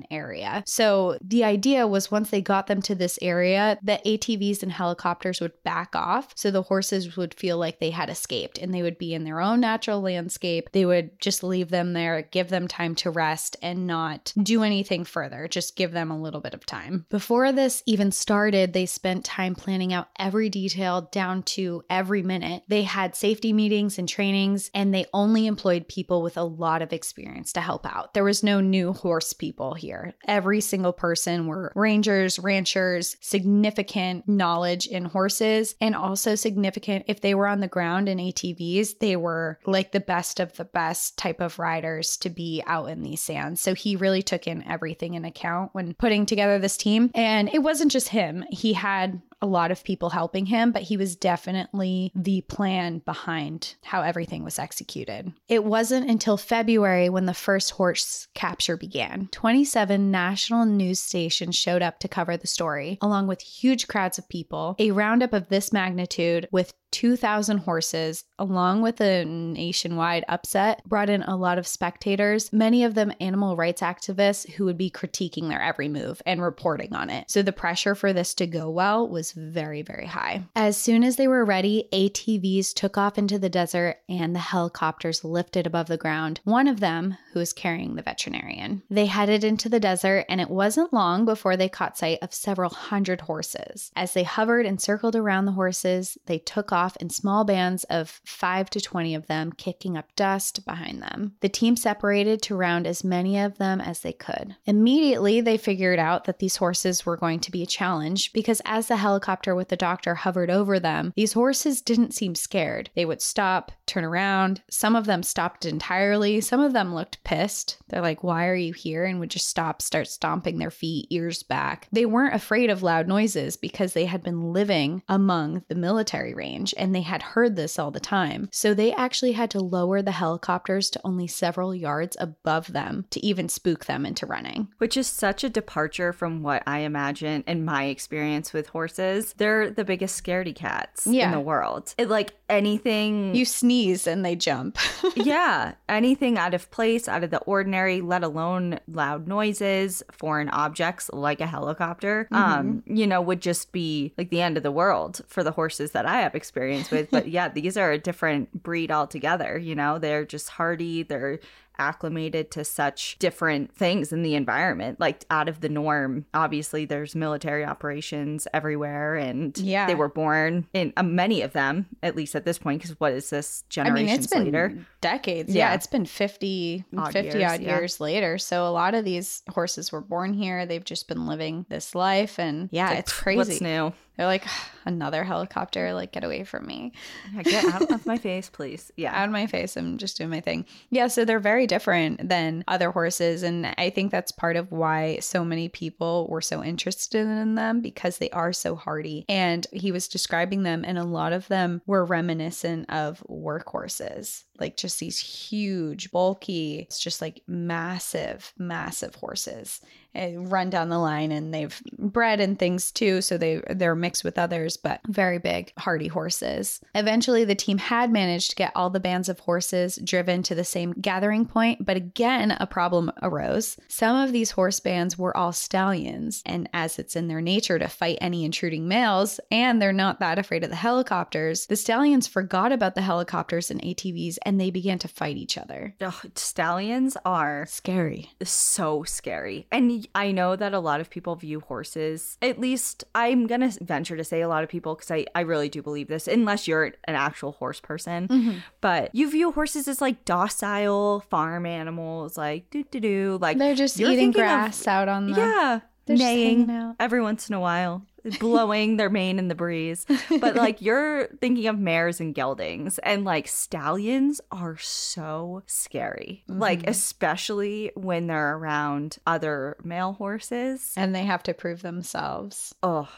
area. So the idea was once they got them to this area, the A T Vs and helicopters would back off. So the horses would feel like they had escaped and they would be in their own natural landscape. They would just leave them there, give them time to rest and not do anything further, just give them a little bit of time. Before this even started, they spent time planning out every detail down to every minute. They had safety meetings and trainings, and they only employed people with a lot of experience to help out. There was no new horse people here. Every single person were rangers, ranchers, significant knowledge in horses, and also significant if they were on the ground in A T Vs, they were like the best of the best type of riders to be out in these sands. So he really took in everything in account when putting together this team. And it wasn't just him. He had a lot of people helping him, but he was definitely the plan behind how everything was executed. It wasn't until February when the first horse capture began. twenty-seven national news stations showed up to cover the story, along with huge crowds of people. A roundup of this magnitude with two thousand horses, along with a nationwide upset, brought in a lot of spectators, many of them animal rights activists who would be critiquing their every move and reporting on it. So the pressure for this to go well was very, very high. As soon as they were ready, A T Vs took off into the desert and the helicopters lifted above the ground, one of them who was carrying the veterinarian. They headed into the desert, and it wasn't long before they caught sight of several hundred horses. As they hovered and circled around the horses, they took off in small bands of five to twenty of them, kicking up dust behind them. The team separated to round as many of them as they could. Immediately, they figured out that these horses were going to be a challenge because as the helicopter with the doctor hovered over them, these horses didn't seem scared. They would stop, turn around. Some of them stopped entirely. Some of them looked pissed. They're like, why are you here? And would just stop, start stomping their feet, ears back. They weren't afraid of loud noises because they had been living among the military range and they had heard this all the time. So they actually had to lower the helicopters to only several yards above them to even spook them into running. Which is such a departure from what I imagine in my experience with horses. They're the biggest scaredy cats yeah. in the world. It, like anything... You sneeze and they jump. yeah. Anything out of place, out of the ordinary, let alone loud noises, foreign objects like a helicopter, mm-hmm. um, you know, would just be like the end of the world for the horses that I have experience with. But yeah, these are a different breed altogether. You know, they're just hardy. They're acclimated to such different things in the environment, like out of the norm. Obviously, there's military operations everywhere, and yeah. they were born in uh, many of them, at least at this point, because what is this, generations I mean, it's been later? Decades. Yeah. yeah, it's been fifty, odd fifty years, odd yeah. years later. So a lot of these horses were born here. They've just been living this life, and yeah, it's, it's like, crazy. What's new? They're like, another helicopter, like, get away from me. Yeah, get out of my face, please. Yeah. Out of my face. I'm just doing my thing. Yeah, so they're very different than other horses. And I think that's part of why so many people were so interested in them, because they are so hardy. And he was describing them, and a lot of them were reminiscent of workhorses. Like just these huge, bulky, it's just like massive, massive horses. And run down the line, and they've bred and things too, so they they're mixed with others, but very big, hardy horses. Eventually, the team had managed to get all the bands of horses driven to the same gathering point, but again, a problem arose. Some of these horse bands were all stallions, and as it's in their nature to fight any intruding males, and they're not that afraid of the helicopters, the stallions forgot about the helicopters and A T Vs, and they began to fight each other. Ugh, stallions are scary. So scary. And I know that a lot of people view horses, at least I'm going to venture to say a lot of people, because I, I really do believe this, unless you're an actual horse person, mm-hmm. but you view horses as like docile farm animals, like doo-doo-doo. Like they're just eating grass of, out on the... Yeah. They're neighing every once in a while, blowing their mane in the breeze. But like you're thinking of mares and geldings, and like stallions are so scary. Mm-hmm. Like especially when they're around other male horses. And they have to prove themselves. Oh,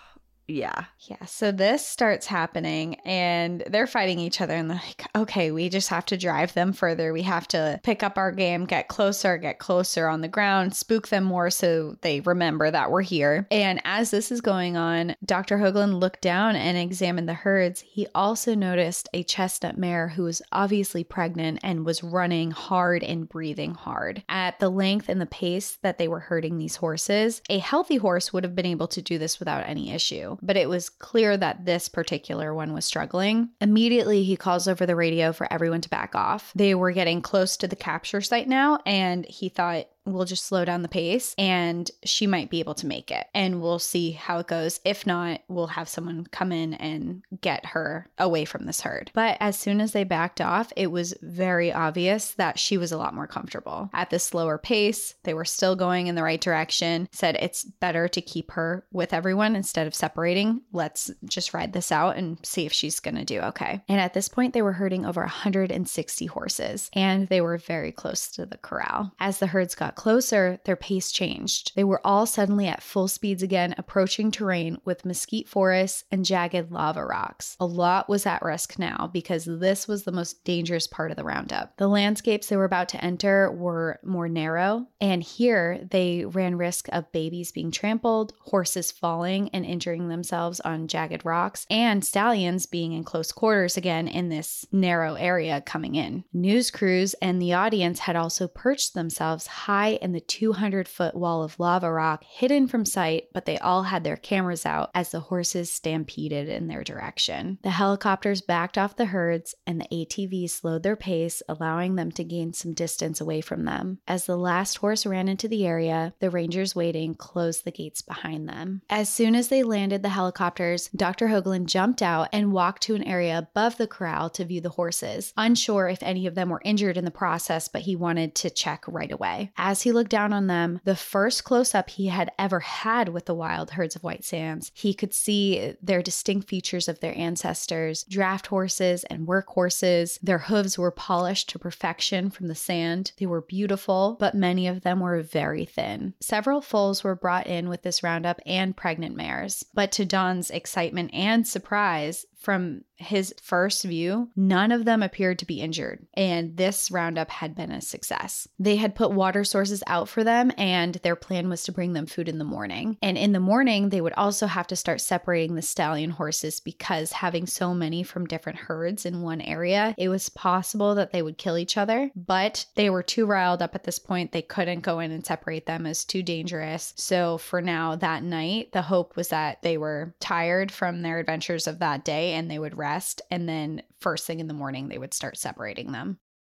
Yeah. Yeah, so this starts happening and they're fighting each other and they're like, okay, we just have to drive them further. We have to pick up our game, get closer, get closer on the ground, spook them more so they remember that we're here. And as this is going on, Doctor Hoagland looked down and examined the herds. He also noticed a chestnut mare who was obviously pregnant and was running hard and breathing hard. At the length and the pace that they were herding these horses, a healthy horse would have been able to do this without any issue. But it was clear that this particular one was struggling. Immediately, he calls over the radio for everyone to back off. They were getting close to the capture site now, and he thought, we'll just slow down the pace and she might be able to make it. And we'll see how it goes. If not, we'll have someone come in and get her away from this herd. But as soon as they backed off, it was very obvious that she was a lot more comfortable. At this slower pace, they were still going in the right direction. Said it's better to keep her with everyone instead of separating. Let's just ride this out and see if she's going to do okay. And at this point, they were herding over one hundred sixty horses and they were very close to the corral. As the herds got closer, their pace changed. They were all suddenly at full speeds again, approaching terrain with mesquite forests and jagged lava rocks. A lot was at risk now because this was the most dangerous part of the roundup. The landscapes they were about to enter were more narrow, and here they ran risk of babies being trampled, horses falling and injuring themselves on jagged rocks, and stallions being in close quarters again in this narrow area coming in. News crews and the audience had also perched themselves high in the two hundred foot wall of lava rock, hidden from sight, but they all had their cameras out as the horses stampeded in their direction. The helicopters backed off the herds and the A T Vs slowed their pace, allowing them to gain some distance away from them. As the last horse ran into the area, the rangers waiting closed the gates behind them. As soon as they landed the helicopters, Doctor Hoagland jumped out and walked to an area above the corral to view the horses, unsure if any of them were injured in the process, but he wanted to check right away. As he looked down on them, the first close-up he had ever had with the wild herds of White Sands, he could see their distinct features of their ancestors, draft horses and work horses. Their hooves were polished to perfection from the sand. They were beautiful, but many of them were very thin. Several foals were brought in with this roundup and pregnant mares, but to Don's excitement and surprise, from his first view, none of them appeared to be injured, and this roundup had been a success. They had put water sources out for them, and their plan was to bring them food in the morning. And in the morning, they would also have to start separating the stallion horses because having so many from different herds in one area, it was possible that they would kill each other, but they were too riled up at this point. They couldn't go in and separate them as too dangerous. So for now, that night, the hope was that they were tired from their adventures of that day and they would rest, and then first thing in the morning they would start separating them.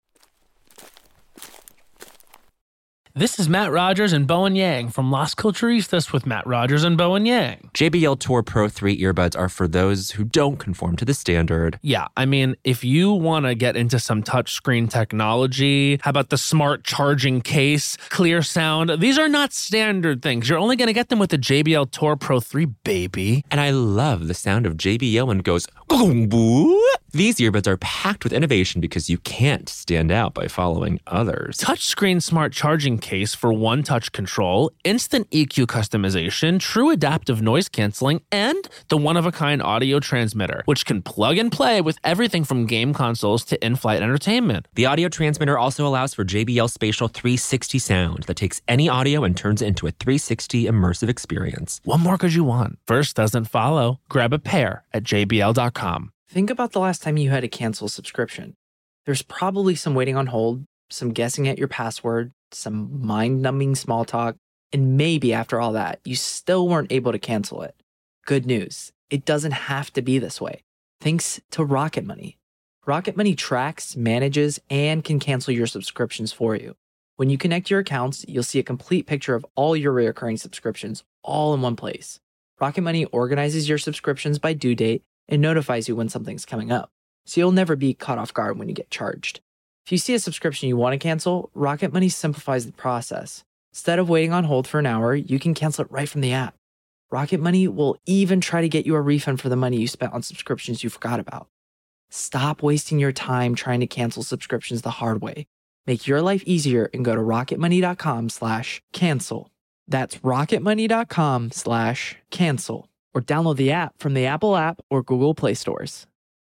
This is Matt Rogers and Bowen Yang from Las Culturistas with Matt Rogers and Bowen Yang. J B L Tour Pro three earbuds are for those who don't conform to the standard. Yeah, I mean, if you want to get into some touchscreen technology, how about the smart charging case, clear sound? These are not standard things. You're only going to get them with the J B L Tour Pro three, baby. And I love the sound of J B L goes, "Gong-boo." These earbuds are packed with innovation because you can't stand out by following others. Touchscreen smart charging case for one-touch control, instant E Q customization, true adaptive noise canceling, and the one-of-a-kind audio transmitter, which can plug and play with everything from game consoles to in-flight entertainment. The audio transmitter also allows for J B L Spatial three sixty sound that takes any audio and turns it into a three sixty immersive experience. What more could you want? First doesn't follow. Grab a pair at J B L dot com. Think about the last time you had to cancel a subscription. There's probably some waiting on hold, some guessing at your password, some mind-numbing small talk, and maybe after all that, you still weren't able to cancel it. Good news, it doesn't have to be this way. Thanks to Rocket Money. Rocket Money tracks, manages, and can cancel your subscriptions for you. When you connect your accounts, you'll see a complete picture of all your recurring subscriptions all in one place. Rocket Money organizes your subscriptions by due date and notifies you when something's coming up, so you'll never be caught off guard when you get charged. If you see a subscription you want to cancel, Rocket Money simplifies the process. Instead of waiting on hold for an hour, you can cancel it right from the app. Rocket Money will even try to get you a refund for the money you spent on subscriptions you forgot about. Stop wasting your time trying to cancel subscriptions the hard way. Make your life easier and go to rocketmoney.com slash cancel. That's rocketmoney.com slash cancel. or download the app from the Apple app or Google Play stores.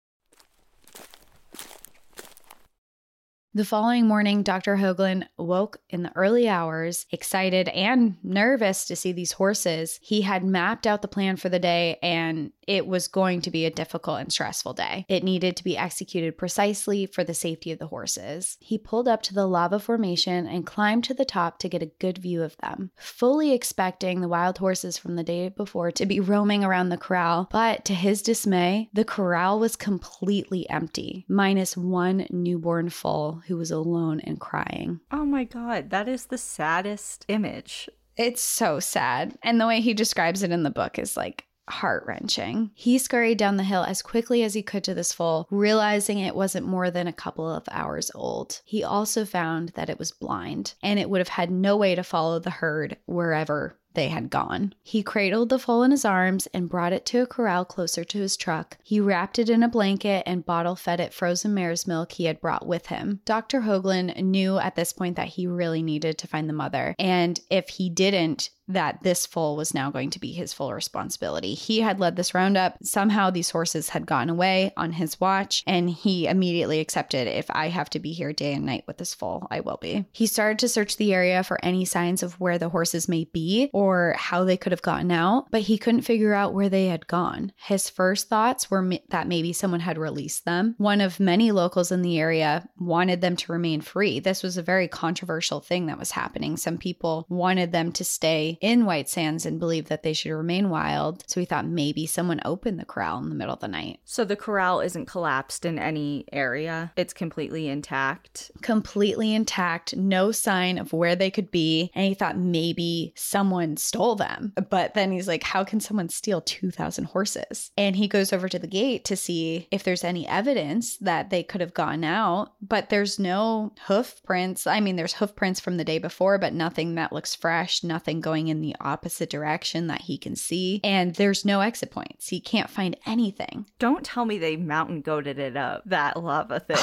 The following morning, Doctor Hoagland woke in the early hours, excited and nervous to see these horses. He had mapped out the plan for the day, and it was going to be a difficult and stressful day. It needed to be executed precisely for the safety of the horses. He pulled up to the lava formation and climbed to the top to get a good view of them, fully expecting the wild horses from the day before to be roaming around the corral. But to his dismay, the corral was completely empty, minus one newborn foal who was alone and crying. Oh my God, that is the saddest image. It's so sad. And the way he describes it in the book is like heart-wrenching. He scurried down the hill as quickly as he could to this foal, realizing it wasn't more than a couple of hours old. He also found that it was blind, and it would have had no way to follow the herd wherever they had gone. He cradled the foal in his arms and brought it to a corral closer to his truck. He wrapped it in a blanket and bottle fed it frozen mare's milk he had brought with him. Doctor Hoagland knew at this point that he really needed to find the mother, and if he didn't, that this foal was now going to be his full responsibility. He had led this roundup. Somehow these horses had gotten away on his watch, and he immediately accepted, if I have to be here day and night with this foal, I will be. He started to search the area for any signs of where the horses may be or how they could have gotten out, but he couldn't figure out where they had gone. His first thoughts were that maybe someone had released them. One of many locals in the area wanted them to remain free. This was a very controversial thing that was happening. Some people wanted them to stay in White Sands and believed that they should remain wild. So he thought maybe someone opened the corral in the middle of the night. So the corral isn't collapsed in any area. It's completely intact. Completely intact. No sign of where they could be. And he thought maybe someone stole them. But then he's like, how can someone steal two thousand horses? And he goes over to the gate to see if there's any evidence that they could have gone out. But there's no hoof prints. I mean, there's hoof prints from the day before, but nothing that looks fresh, nothing going in the opposite direction that he can see. And there's no exit points. He can't find anything. Don't tell me they mountain goated it up, that lava thing.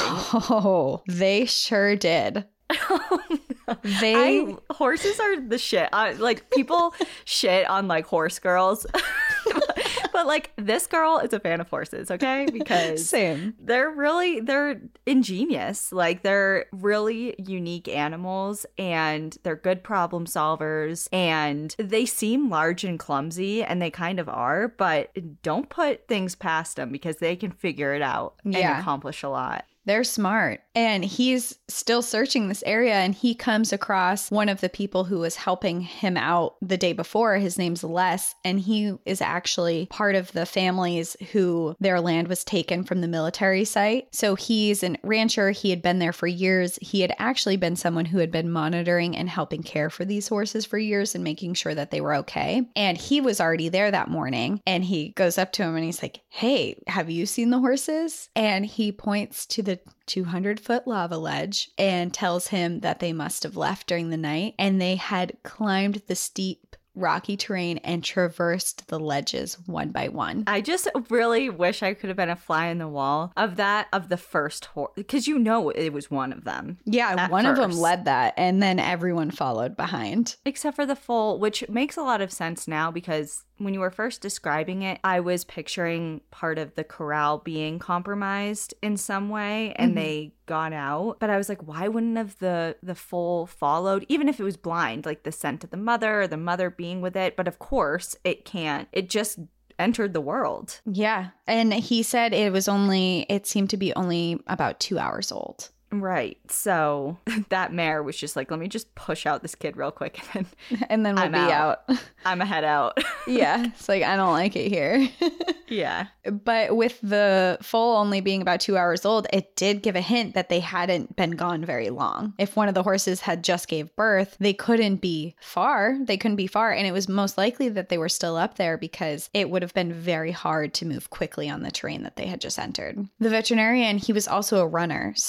Oh, they sure did. They I, horses are the shit. I, like people shit on like horse girls. But like this girl is a fan of horses, okay? Because Same. they're really, they're ingenious. Like they're really unique animals and they're good problem solvers and they seem large and clumsy and they kind of are, but don't put things past them because they can figure it out Yeah. and accomplish a lot. They're smart. And he's still searching this area and he comes across one of the people who was helping him out the day before. His name's Les, and he is actually part of the families who their land was taken from the military site. So he's a rancher. He had been there for years. He had actually been someone who had been monitoring and helping care for these horses for years and making sure that they were okay. And he was already there that morning and he goes up to him and he's like, hey, have you seen the horses? And he points to the two hundred foot lava ledge and tells him that they must have left during the night and they had climbed the steep rocky terrain and traversed the ledges one by one. I just really wish I could have been a fly in the wall of that, of the first horse, because you know it was one of them. Yeah, one of them first. led that and then everyone followed behind. Except for the foal, which makes a lot of sense now because when you were first describing it, I was picturing part of the corral being compromised in some way and Mm-hmm. they got out. But I was like, why wouldn't have the, the foal followed, even if it was blind, like the scent of the mother or the mother being with it? But of course, it can't. It just entered the world. Yeah. And he said it was only, it seemed to be only about two hours old. Right. So that mare was just like, let me just push out this kid real quick and then And then we'll I'm be out. out. I'm a head out. Yeah. It's like, I don't like it here. Yeah. But with the foal only being about two hours old, it did give a hint that they hadn't been gone very long. If one of the horses had just gave birth, they couldn't be far. They couldn't be far. And it was most likely that they were still up there because it would have been very hard to move quickly on the terrain that they had just entered. The veterinarian, he was also a runner. So he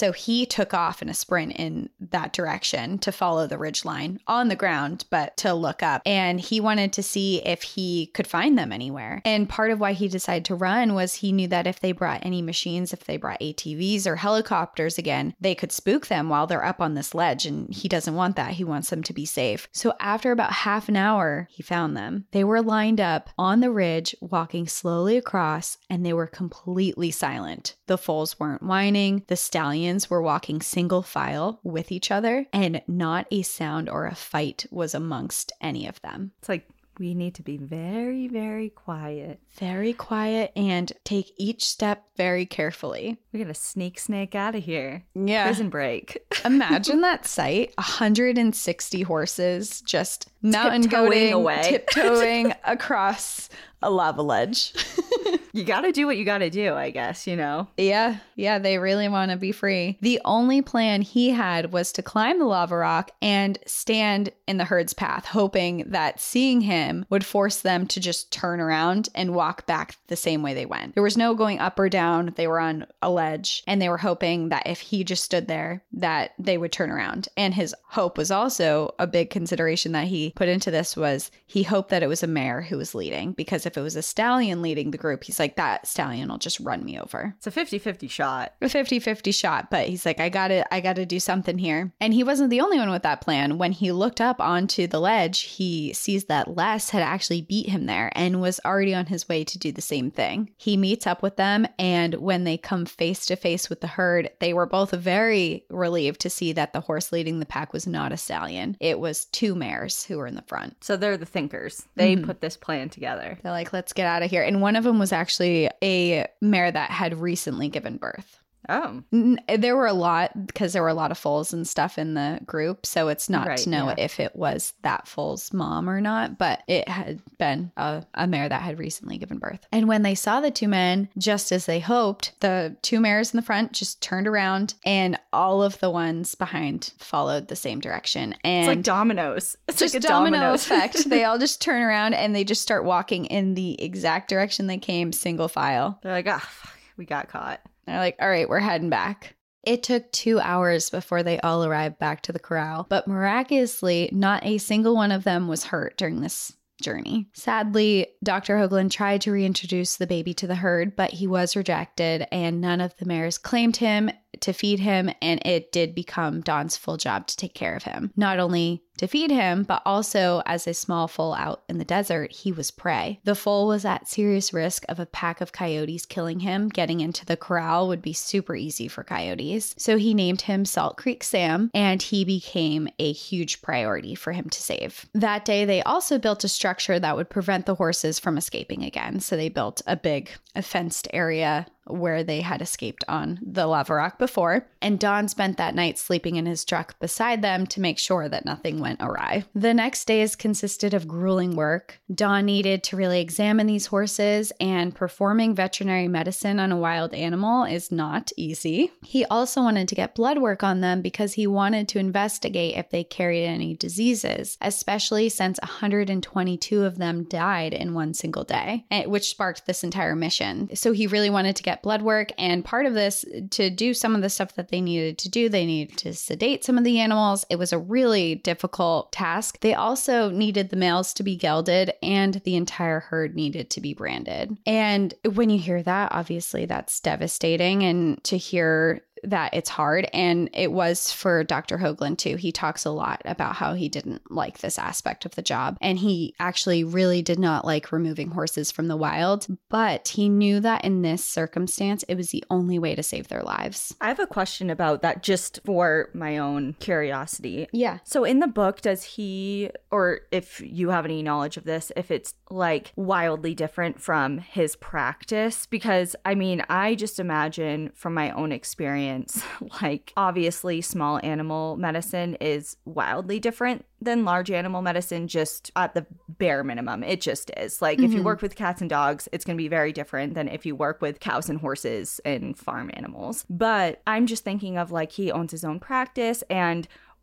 took off in a sprint in that direction to follow the ridge line on the ground, but to look up. And he wanted to see if he could find them anywhere. And part of why he decided to run was he knew that if they brought any machines, if they brought A T Vs or helicopters again, they could spook them while they're up on this ledge. And he doesn't want that. He wants them to be safe. So after about half an hour, he found them. They were lined up on the ridge, walking slowly across, and they were completely silent. The foals weren't whining. The stallions were walking single file with each other, and not a sound or a fight was amongst any of them. It's like, we need to be very, very quiet. Very quiet and take each step very carefully. We're going to sneak snake out of here. Yeah. Prison break. Imagine that sight. one hundred sixty horses just mountain Tiptoeing goating, away. tiptoeing across a lava ledge. You got to do what you got to do, I guess, you know? Yeah, yeah, they really want to be free. The only plan he had was to climb the lava rock and stand in the herd's path, hoping that seeing him would force them to just turn around and walk back the same way they went. There was no going up or down. They were on a ledge, and they were hoping that if he just stood there, that they would turn around. And his hope was also a big consideration that he put into this was he hoped that it was a mare who was leading, because if it was a stallion leading the group, he's like, that stallion will just run me over. It's a fifty-fifty shot. A fifty-fifty shot, but he's like, I gotta, I gotta do something here. And he wasn't the only one with that plan. When he looked up onto the ledge, he sees that Les had actually beat him there and was already on his way to do the same thing. He meets up with them, and when they come face to face with the herd, they were both very relieved to see that the horse leading the pack was not a stallion. It was two mares who were in the front. So they're the thinkers. They Mhm. put this plan together. They're like, let's get out of here. And one of them was actually a mare that had recently given birth. Oh. N- There were a lot because there were a lot of foals and stuff in the group. So it's not Right, to know yeah. if it was that foal's mom or not, but it had been a, a mare that had recently given birth. And when they saw the two men, just as they hoped, the two mares in the front just turned around, and all of the ones behind followed the same direction. And It's like dominoes. It's just like a domino domino effect. They all just turn around and they just start walking in the exact direction they came, single file. They're like, ah, fuck, we got caught. They're like, all right, we're heading back. It took two hours before they all arrived back to the corral, but miraculously, not a single one of them was hurt during this journey. Sadly, Doctor Hoagland tried to reintroduce the baby to the herd, but he was rejected, and none of the mares claimed him to feed him, and it did become Don's full job to take care of him. Not only to feed him, but also as a small foal out in the desert, he was prey. The foal was at serious risk of a pack of coyotes killing him. Getting into the corral would be super easy for coyotes. So he named him Salt Creek Sam, and he became a huge priority for him to save. That day, they also built a structure that would prevent the horses from escaping again. So they built a big a fenced area where they had escaped on the lava rock before, and Don spent that night sleeping in his truck beside them to make sure that nothing went awry. The next days consisted of grueling work. Don needed to really examine these horses, and performing veterinary medicine on a wild animal is not easy. He also wanted to get blood work on them because he wanted to investigate if they carried any diseases, especially since one hundred twenty-two of them died in one single day, which sparked this entire mission. So he really wanted to get blood work, and part of this, to do some of the stuff that they needed to do, they needed to sedate some of the animals. It was a really difficult task. They also needed the males to be gelded, and the entire herd needed to be branded. And when you hear that, obviously that's devastating, and to hear that it's hard. And it was for Doctor Hoagland too. He talks a lot about how he didn't like this aspect of the job. And he actually really did not like removing horses from the wild, but he knew that in this circumstance, it was the only way to save their lives. I have a question about that just for my own curiosity. Yeah. So in the book, does he, or if you have any knowledge of this, if it's like wildly different from his practice? Because I mean, I just imagine from my own experience, like obviously small animal medicine is wildly different than large animal medicine, just at the bare minimum. It just is. Like, mm-hmm. if you work with cats and dogs, it's going to be very different than if you work with cows and horses and farm animals. But I'm just thinking of like, he owns his own practice, and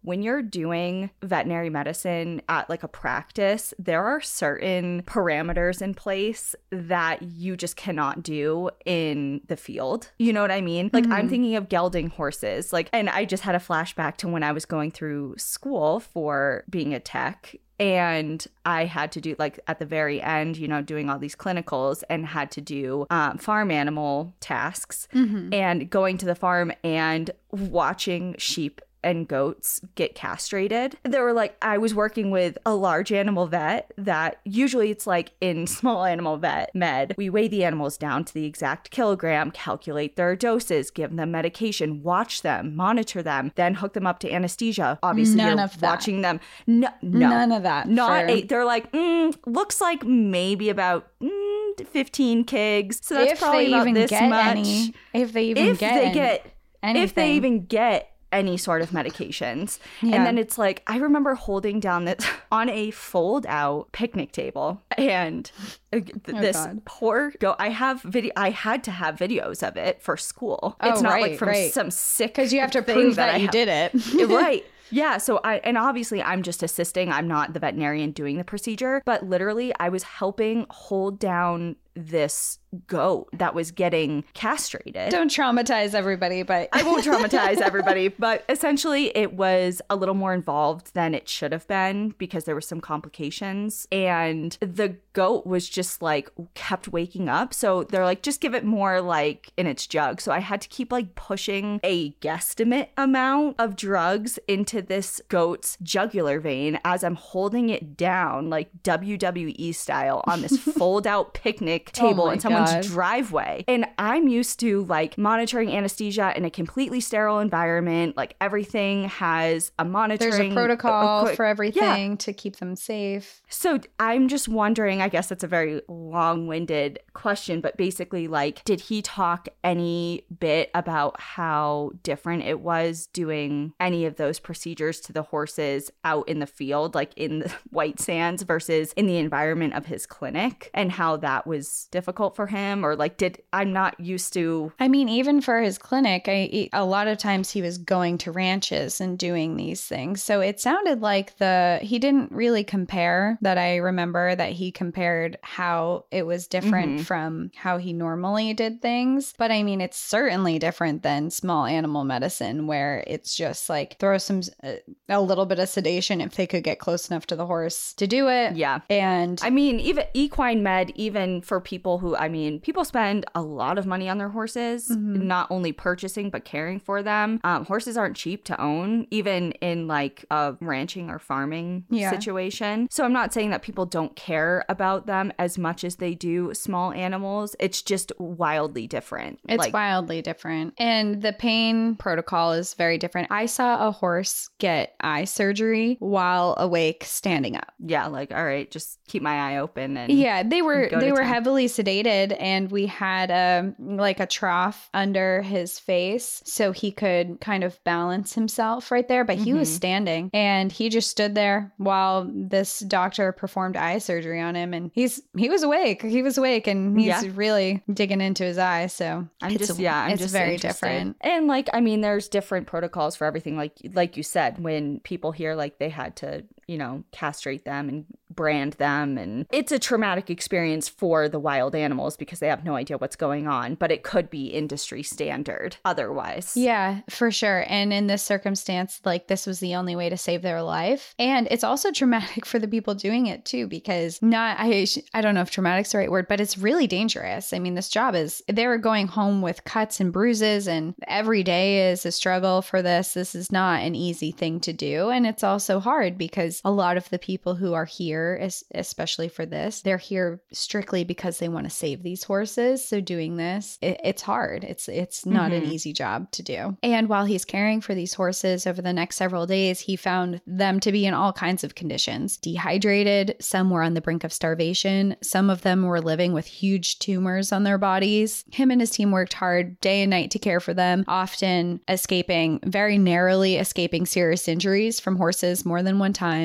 when you're doing veterinary medicine at like a practice, there are certain parameters in place that you just cannot do in the field. You know what I mean? Like, mm-hmm. I'm thinking of gelding horses. Like, and I just had a flashback to when I was going through school for being a tech. And I had to do, like, at the very end, you know, doing all these clinicals and had to do um, farm animal tasks mm-hmm. and going to the farm and watching sheep and goats get castrated. They were like, I was working with a large animal vet that usually it's like in small animal vet med, we weigh the animals down to the exact kilogram, calculate their doses, give them medication, watch them, monitor them, then hook them up to anesthesia. Obviously, None you're of that. watching them. No, no, None of that. Not for... eight. They're like, mm, looks like maybe about mm, fifteen kigs. So that's if probably they about even this get much. Any, if they even if get they any, get anything. If they even get any sort of medications. Yeah. And then it's like, I remember holding down this on a fold out picnic table and th- oh, this God. poor go I have video I had to have videos of it for school. Oh, it's not right, like from right. some sick because you have to thing prove that, that you have. did it. Right. Yeah, so I, and obviously I'm just assisting. I'm not the veterinarian doing the procedure, but literally I was helping hold down this goat that was getting castrated. Don't traumatize everybody, but I won't traumatize everybody, but essentially it was a little more involved than it should have been because there were some complications and the goat was just like kept waking up. So they're like, just give it more like in its jug. So I had to keep like pushing a guesstimate amount of drugs into this goat's jugular vein as I'm holding it down like W W E style on this fold out picnic table oh in someone's God. driveway. And I'm used to like monitoring anesthesia in a completely sterile environment. Like everything has a monitoring. There's a protocol a, a, for everything yeah. to keep them safe. So I'm just wondering, I guess that's a very long-winded question, but basically like, did he talk any bit about how different it was doing any of those procedures to the horses out in the field, like in the White Sands versus in the environment of his clinic, and how that was difficult for him? Or like, did I'm not used to I mean, even for his clinic, I, a lot of times he was going to ranches and doing these things. So it sounded like the he didn't really compare that. I remember that he compared how it was different mm-hmm. from how he normally did things. But I mean, it's certainly different than small animal medicine, where it's just like throw some uh, a little bit of sedation if they could get close enough to the horse to do it. Yeah. And I mean, even equine med, even for people who, I mean, people spend a lot of money on their horses, mm-hmm. not only purchasing, but caring for them. Um, horses aren't cheap to own, even in like a ranching or farming yeah. situation. So I'm not saying that people don't care about them as much as they do small animals. It's just wildly different. It's like, wildly different. And the pain protocol is very different. I saw a horse get eye surgery while awake standing up. Yeah, like, all right, just keep my eye open. And yeah, they were go they to were town. heavily sedated, and we had um like a trough under his face so he could kind of balance himself right there, but he Mm-hmm. was standing and he just stood there while this doctor performed eye surgery on him, and he's he was awake. He was awake and he's Yeah. really digging into his eye. So I'm it's, just yeah, I'm it's just very interested. different. And like, I mean, there's different protocols for everything. Like like you said, when people hear like they had to, you know, castrate them and brand them, and it's a traumatic experience for the wild animals because they have no idea what's going on, but it could be industry standard otherwise. Yeah, for sure. And in this circumstance, like this was the only way to save their life. And it's also traumatic for the people doing it too, because not, I, I don't know if traumatic's the right word, but it's really dangerous. I mean, this job is, they were going home with cuts and bruises, and every day is a struggle for this. This is not an easy thing to do. And it's also hard because a lot of the people who are here, especially for this, they're here strictly because they want to save these horses. So doing this, it, it's hard. It's it's not Mm-hmm. an easy job to do. And while he's caring for these horses over the next several days, he found them to be in all kinds of conditions. Dehydrated, some were on the brink of starvation, some of them were living with huge tumors on their bodies. Him and his team worked hard day and night to care for them, often escaping, very narrowly escaping serious injuries from horses more than one time.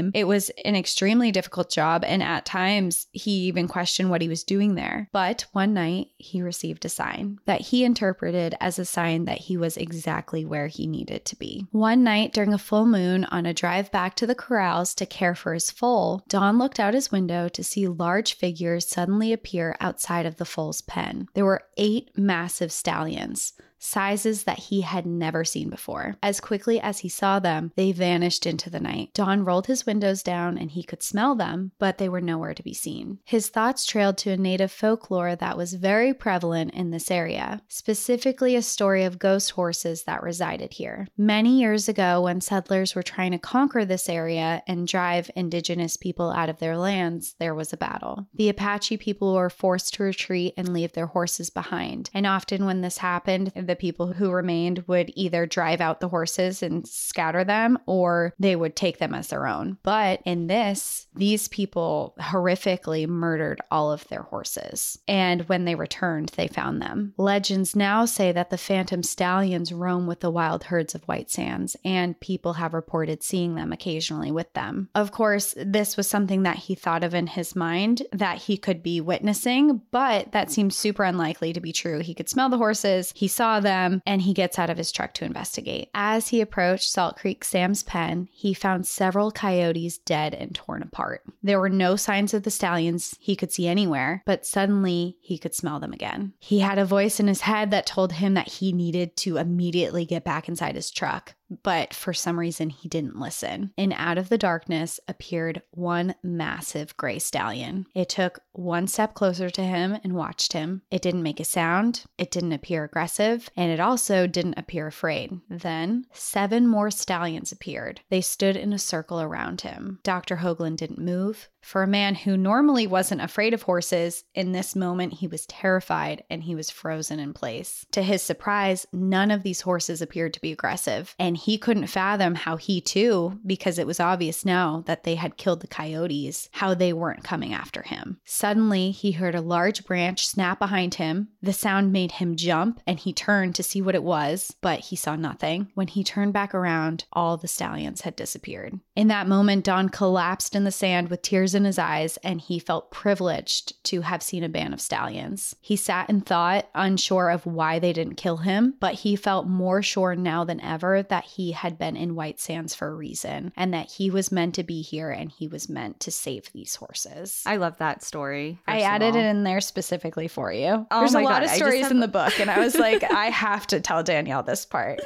time, it was an extremely difficult job, and at times he even questioned what he was doing there. But one night he received a sign that he interpreted as a sign that he was exactly where he needed to be. One night during a full moon, on a drive back to the corrals to care for his foal, Don looked out his window to see large figures suddenly appear outside of the foal's pen. There were eight massive stallions, sizes that he had never seen before. As quickly as he saw them, they vanished into the night. Don rolled his windows down and he could smell them, but they were nowhere to be seen. His thoughts trailed to a native folklore that was very prevalent in this area, specifically a story of ghost horses that resided here. Many years ago, when settlers were trying to conquer this area and drive indigenous people out of their lands, there was a battle. The Apache people were forced to retreat and leave their horses behind, and often when this happened, the people who remained would either drive out the horses and scatter them, or they would take them as their own. But in this, these people horrifically murdered all of their horses. And when they returned, they found them. Legends now say that the phantom stallions roam with the wild herds of White Sands, and people have reported seeing them occasionally with them. Of course, this was something that he thought of in his mind that he could be witnessing, but that seems super unlikely to be true. He could smell the horses, he saw them, and he gets out of his truck to investigate. As he approached Salt Creek Sam's pen, he found several coyotes dead and torn apart. There were no signs of the stallions he could see anywhere, but suddenly he could smell them again. He had a voice in his head that told him that he needed to immediately get back inside his truck. But for some reason, he didn't listen. And out of the darkness appeared one massive gray stallion. It took one step closer to him and watched him. It didn't make a sound. It didn't appear aggressive. And it also didn't appear afraid. Then seven more stallions appeared. They stood in a circle around him. Doctor Hoagland didn't move. For a man who normally wasn't afraid of horses, in this moment he was terrified and he was frozen in place. To his surprise, none of these horses appeared to be aggressive, and he couldn't fathom how he too, because it was obvious now that they had killed the coyotes, how they weren't coming after him. Suddenly, he heard a large branch snap behind him. The sound made him jump, and he turned to see what it was, but he saw nothing. When he turned back around, all the stallions had disappeared. In that moment, Don collapsed in the sand with tears in his eyes, and he felt privileged to have seen a band of stallions. He sat and thought, unsure of why they didn't kill him, but he felt more sure now than ever that he had been in White Sands for a reason, and that he was meant to be here and he was meant to save these horses. I love that story. I added it in there specifically for you. Oh There's a my lot God, of I just stories have- in the book, and I was like, I have to tell Danielle this part.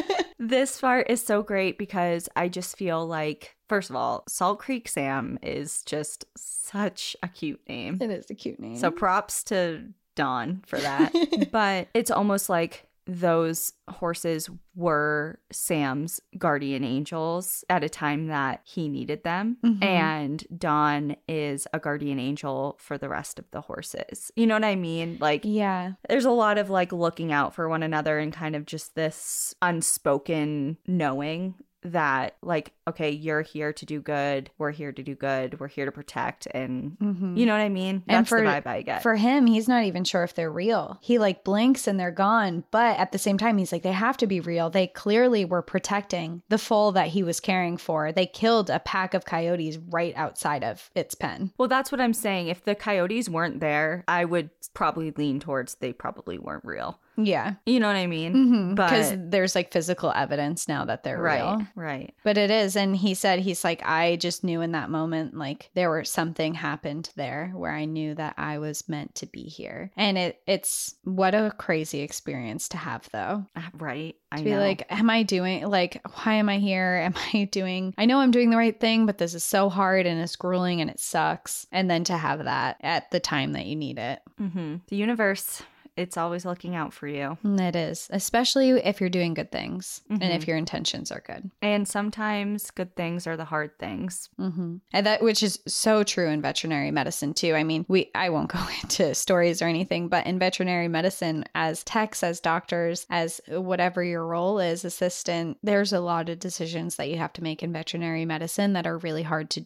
This part is so great because I just feel like, first of all, Salt Creek Sam is just such a cute name. It is a cute name. So props to Dawn for that. But it's almost like those horses were Sam's guardian angels at a time that he needed them. Mm-hmm. And Dawn is a guardian angel for the rest of the horses. You know what I mean? Like, yeah, there's a lot of like looking out for one another and kind of just this unspoken knowing that, like, okay, you're here to do good, we're here to do good, we're here to protect, and mm-hmm. you know what I mean? That's and for, the vibe I get. For him, he's not even sure if they're real. He like blinks and they're gone, but at the same time, he's like, they have to be real. They clearly were protecting the foal that he was caring for. They killed a pack of coyotes right outside of its pen. Well, that's what I'm saying. If the coyotes weren't there, I would probably lean towards they probably weren't real. Yeah. You know what I mean? Mm-hmm. But because there's like physical evidence now that they're right, real. Right. But it is. And he said, he's like, I just knew in that moment, like there was something happened there where I knew that I was meant to be here. And it it's what a crazy experience to have though. Right. I to be know. like, am I doing like, why am I here? Am I doing, I know I'm doing the right thing, but this is so hard and it's grueling and it sucks. And then to have that at the time that you need it. Mm-hmm. The universe, it's always looking out for you. It is, especially if you're doing good things mm-hmm. and if your intentions are good. And sometimes good things are the hard things. Mm-hmm. And that, which is so true in veterinary medicine too. I mean, we, I won't go into stories or anything, but in veterinary medicine, as techs, as doctors, as whatever your role is, assistant, there's a lot of decisions that you have to make in veterinary medicine that are really hard to do.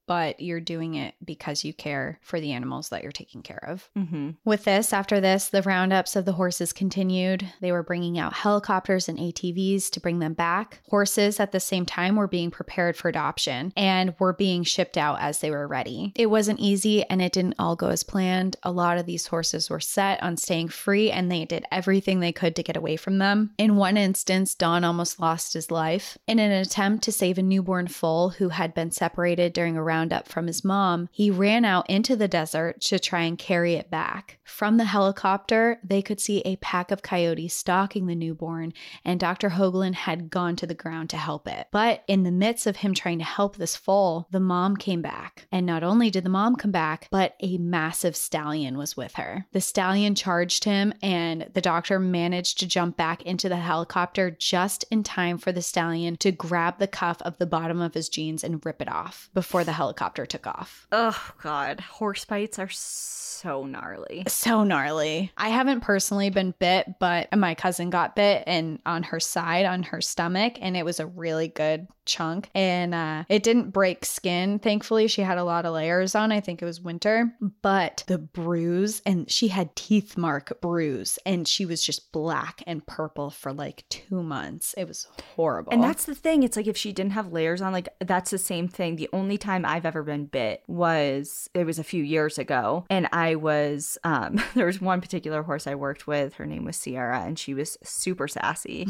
but you're doing it because you care for the animals that you're taking care of. Mm-hmm. With this, after this, the roundups of the horses continued. They were bringing out helicopters and A T Vs to bring them back. Horses at the same time were being prepared for adoption and were being shipped out as they were ready. It wasn't easy and it didn't all go as planned. A lot of these horses were set on staying free and they did everything they could to get away from them. In one instance, Don almost lost his life. In an attempt to save a newborn foal who had been separated during a roundup from his mom, he ran out into the desert to try and carry it back. From the helicopter, they could see a pack of coyotes stalking the newborn, and Doctor Hoagland had gone to the ground to help it. But in the midst of him trying to help this foal, the mom came back. And not only did the mom come back, but a massive stallion was with her. The stallion charged him, and the doctor managed to jump back into the helicopter just in time for the stallion to grab the cuff of the bottom of his jeans and rip it off before the helicopter took off. Oh, God. Horse bites are so gnarly. So gnarly. I haven't personally been bit, but my cousin got bit and on her side, on her stomach, and it was a really good chunk. And uh, it didn't break skin. Thankfully, she had a lot of layers on. I think it was winter. But the bruise, and she had teeth mark bruise, and she was just black and purple for like two months. It was horrible. And that's the thing. It's like if she didn't have layers on, like that's the same thing. The only time I've ever been bit was, it was a few years ago. And I was, um, there was one particular horse I worked with. Her name was Sierra, and she was super sassy.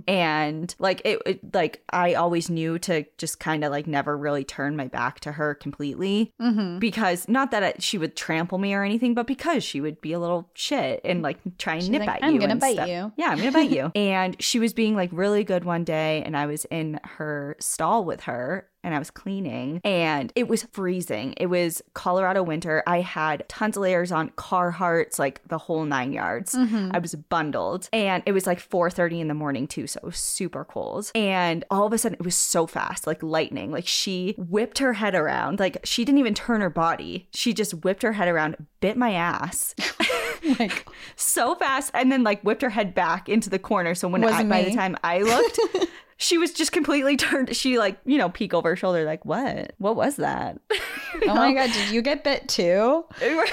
And like, it, it, like I always knew to just kind of like never really turn my back to her completely. Mm-hmm. Because not that it, she would trample me or anything, but because she would be a little shit and like try and She's nip like, at I'm you. gonna and bite stuff. you. Yeah, I'm gonna bite you. And she was being like really good one day, and I was in her stall with her and I was cleaning, and it was freezing. It was Colorado winter. I had tons of layers on, Carhartts, like the whole nine yards. Mm-hmm. I was bundled, and it was like four thirty in the morning too, so it was super cold. And all of a sudden, it was so fast, like lightning. Like she whipped her head around. Like she didn't even turn her body. She just whipped her head around, bit my ass. Like so fast, and then like whipped her head back into the corner. So when I, Wasn't by me. the time I looked, she was just completely turned. She like, you know, peek over her shoulder like, what? What was that? You oh my know? God, did you get bit too?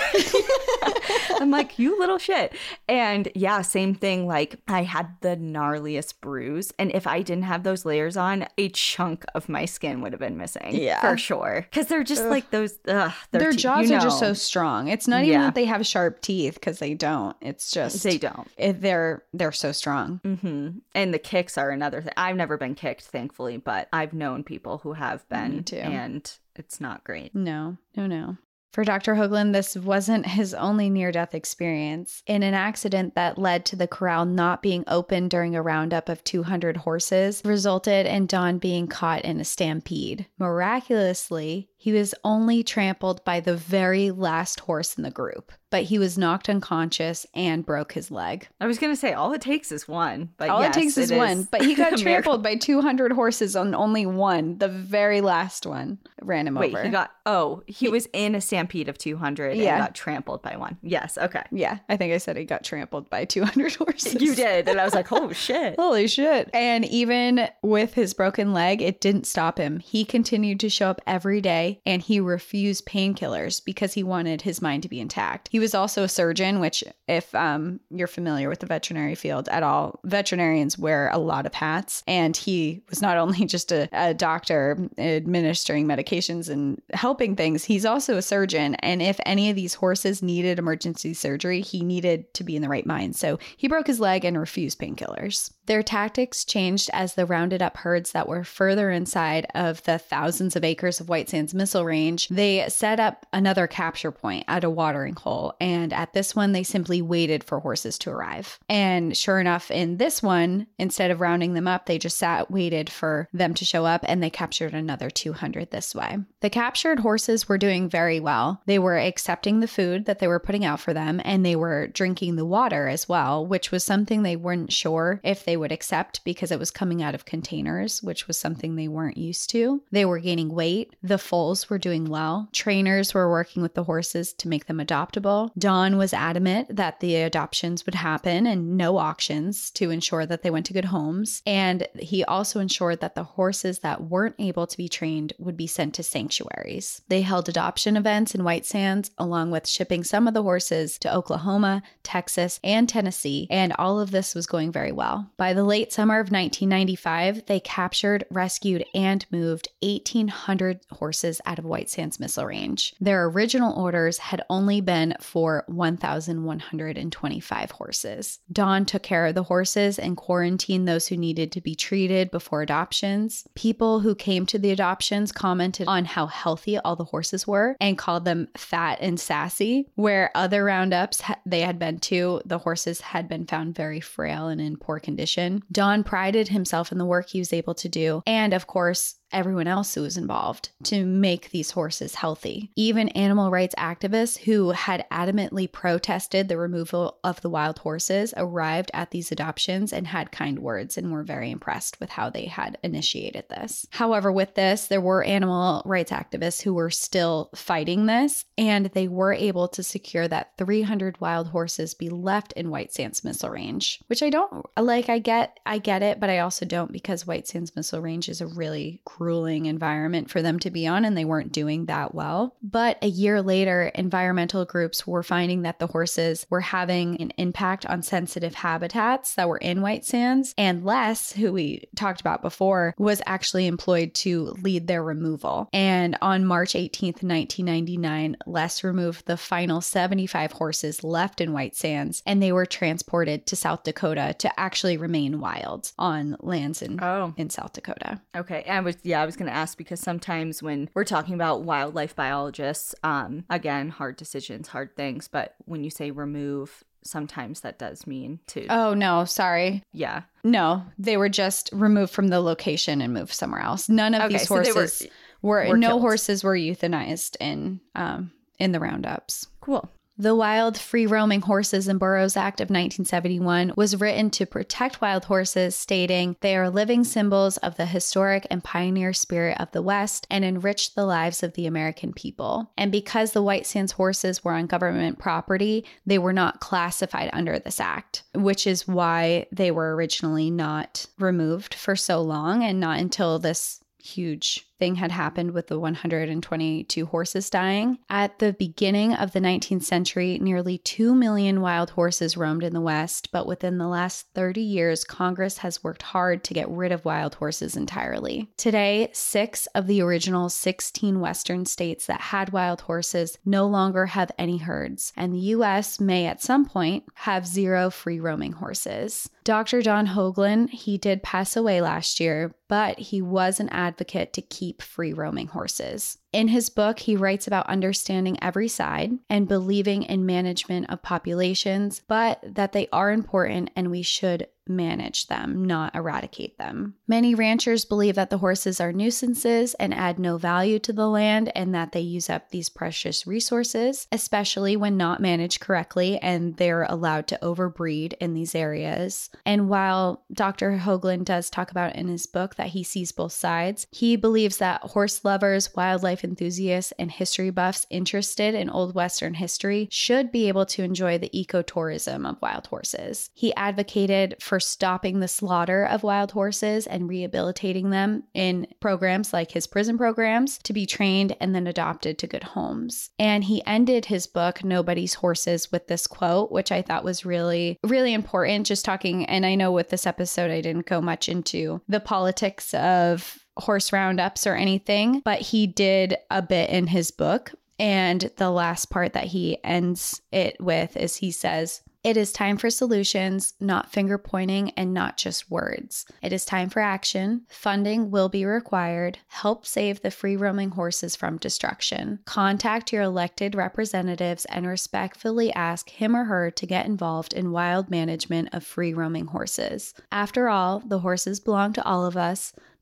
I'm like, you little shit. And yeah, same thing. Like I had the gnarliest bruise. And if I didn't have those layers on, a chunk of my skin would have been missing. Yeah. For sure. Because they're just Ugh. like those. Ugh, Their te- jaws you are just know. so strong. It's not even Yeah. that they have sharp teeth, because they don't. It's just They don't. it, they're they're so strong. Mm-hmm. And the kicks are another thing. I've never been kicked, thankfully, but I've known people who have been. Me too. And it's not great. No, no, no. For Doctor Hoagland, this wasn't his only near-death experience. In an accident that led to the corral not being open during a roundup of two hundred horses, resulted in Don being caught in a stampede. Miraculously, he was only trampled by the very last horse in the group, but he was knocked unconscious and broke his leg. I was going to say, all it takes is one. But All yes, it takes is it one, but he a got miracle. trampled by two hundred horses on only one. The very last one ran him Wait, over. he got, oh, he was in a stampede of two hundred Yeah. and got trampled by one. Yes, okay. Yeah, I think I said he got trampled by two hundred horses. You did. And I was like, oh, shit. Holy shit. And even with his broken leg, it didn't stop him. He continued to show up every day, and he refused painkillers because he wanted his mind to be intact. He was also a surgeon, which if um, you're familiar with the veterinary field at all, veterinarians wear a lot of hats. And he was not only just a, a doctor administering medications and helping things, he's also a surgeon. And if any of these horses needed emergency surgery, he needed to be in the right mind. So he broke his leg and refused painkillers. Their tactics changed as the rounded up herds that were further inside of the thousands of acres of White Sands Missile Range, they set up another capture point at a watering hole. And at this one, they simply waited for horses to arrive. And sure enough, in this one, instead of rounding them up, they just sat, waited for them to show up, and they captured another two hundred this way. The captured horses were doing very well. They were accepting the food that they were putting out for them, and they were drinking the water as well, which was something they weren't sure if they would accept because it was coming out of containers, which was something they weren't used to. They were gaining weight. The foals foals were doing well. Trainers were working with the horses to make them adoptable. Don was adamant that the adoptions would happen and no auctions to ensure that they went to good homes. And he also ensured that the horses that weren't able to be trained would be sent to sanctuaries. They held adoption events in White Sands, along with shipping some of the horses to Oklahoma, Texas, and Tennessee, and all of this was going very well. By the late summer of nineteen ninety-five, they captured, rescued, and moved eighteen hundred horses out of White Sands Missile Range. Their original orders had only been for one thousand one hundred twenty-five horses. Don took care of the horses and quarantined those who needed to be treated before adoptions. People who came to the adoptions commented on how healthy all the horses were and called them fat and sassy, where other roundups they had been to, the horses had been found very frail and in poor condition. Don prided himself in the work he was able to do, and of course, everyone else who was involved to make these horses healthy. Even animal rights activists who had adamantly protested the removal of the wild horses arrived at these adoptions and had kind words and were very impressed with how they had initiated this. However, with this, there were animal rights activists who were still fighting this, and they were able to secure that three hundred wild horses be left in White Sands Missile Range, which I don't like. I get, I get it, but I also don't, because White Sands Missile Range is a really grueling environment for them to be on, and they weren't doing that well. But a year later, environmental groups were finding that the horses were having an impact on sensitive habitats that were in White Sands, and Les, who we talked about before, was actually employed to lead their removal. And on March eighteenth, nineteen ninety-nine, Les removed the final seventy-five horses left in White Sands, and they were transported to South Dakota to actually remain wild on lands in, oh. in South Dakota. Okay, and was yeah, I was going to ask, because sometimes when we're talking about wildlife biologists, um, again, hard decisions, hard things, but when you say remove, sometimes that does mean to. Oh, no, sorry. Yeah. No, they were just removed from the location and moved somewhere else. None of okay, these so horses were, were, were no killed. horses were euthanized in, um, in the roundups. Cool. The Wild Free Roaming Horses and Burros Act of nineteen seventy-one was written to protect wild horses, stating they are living symbols of the historic and pioneer spirit of the West and enrich the lives of the American people. And because the White Sands horses were on government property, they were not classified under this act, which is why they were originally not removed for so long, and not until this huge thing had happened with the one hundred twenty-two horses dying. At the beginning of the nineteenth century, nearly two million wild horses roamed in the West, but within the last thirty years, Congress has worked hard to get rid of wild horses entirely. Today, six of the original sixteen Western states that had wild horses no longer have any herds, and the U S may at some point have zero free roaming horses. Doctor Don Hoagland, he did pass away last year, but he was an advocate to keep free roaming horses. In his book, he writes about understanding every side and believing in management of populations, but that they are important and we should manage them, not eradicate them. Many ranchers believe that the horses are nuisances and add no value to the land, and that they use up these precious resources, especially when not managed correctly and they're allowed to overbreed in these areas. And while Doctor Hoagland does talk about in his book that he sees both sides, he believes that horse lovers, wildlife enthusiasts, and history buffs interested in Old Western history should be able to enjoy the ecotourism of wild horses. He advocated for stopping the slaughter of wild horses and rehabilitating them in programs like his prison programs to be trained and then adopted to good homes. And he ended his book, Nobody's Horses, with this quote, which I thought was really, really important. Just talking, and I know with this episode, I didn't go much into the politics of horse roundups or anything, but he did a bit in his book. And the last part that he ends it with is he says, "It is time for solutions, not finger pointing and not just words. It is time for action. Funding will be required. Help save the free roaming horses from destruction. Contact your elected representatives and respectfully ask him or her to get involved in wild management of free roaming horses. After all, the horses belong to all of us. The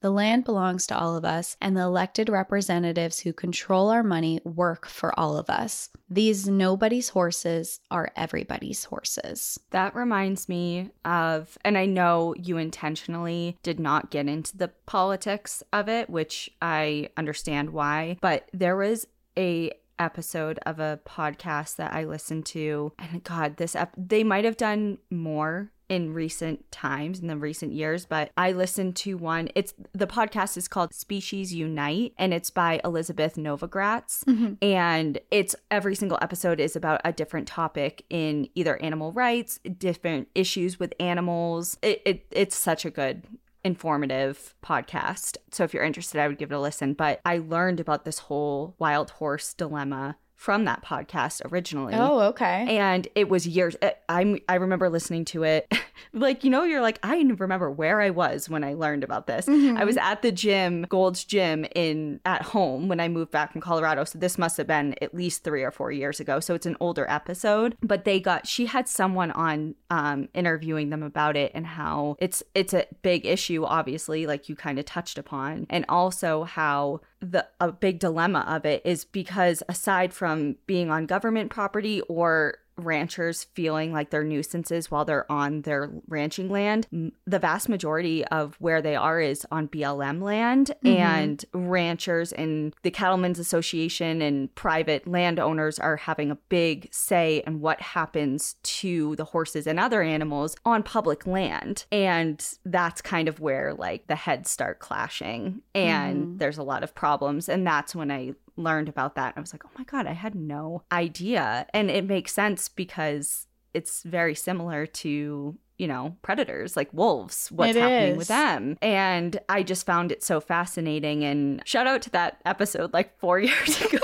The land belongs to all of us, and the elected representatives who control our money work for all of us. These nobody's horses are everybody's horses. That reminds me of, and I know you intentionally did not get into the politics of it, which I understand why, but there was a episode of a podcast that I listened to, and God, this ep- they might have done more in recent times, in the recent years, but I listened to one. It's the podcast is called Species Unite, and it's by Elizabeth Novogratz. Mm-hmm. And it's every single episode is about a different topic in either animal rights, different issues with animals. It, it it's such a good, informative podcast. So if you're interested, I would give it a listen. But I learned about this whole wild horse dilemma from that podcast originally. Oh, okay. And it was years. I I remember listening to it. Like, you know, you're like, I remember where I was when I learned about this. Mm-hmm. I was at the gym, Gold's Gym in at home when I moved back from Colorado. So this must have been at least three or four years ago. So it's an older episode. But they got, she had someone on um, interviewing them about it and how it's it's a big issue, obviously, like you kind of touched upon. And also how the a big dilemma of it is because aside from being on government property or ranchers feeling like they're nuisances while they're on their ranching land, the vast majority of where they are is on B L M land. Mm-hmm. And ranchers and the Cattlemen's Association and private landowners are having a big say in what happens to the horses and other animals on public land. And that's kind of where like the heads start clashing and mm-hmm. there's a lot of problems. And that's when I learned about that. I was like, oh my God, I had no idea. And it makes sense because it's very similar to, you know, predators like wolves, what's it happening is. with them. And I just found it so fascinating. And shout out to that episode like four years ago.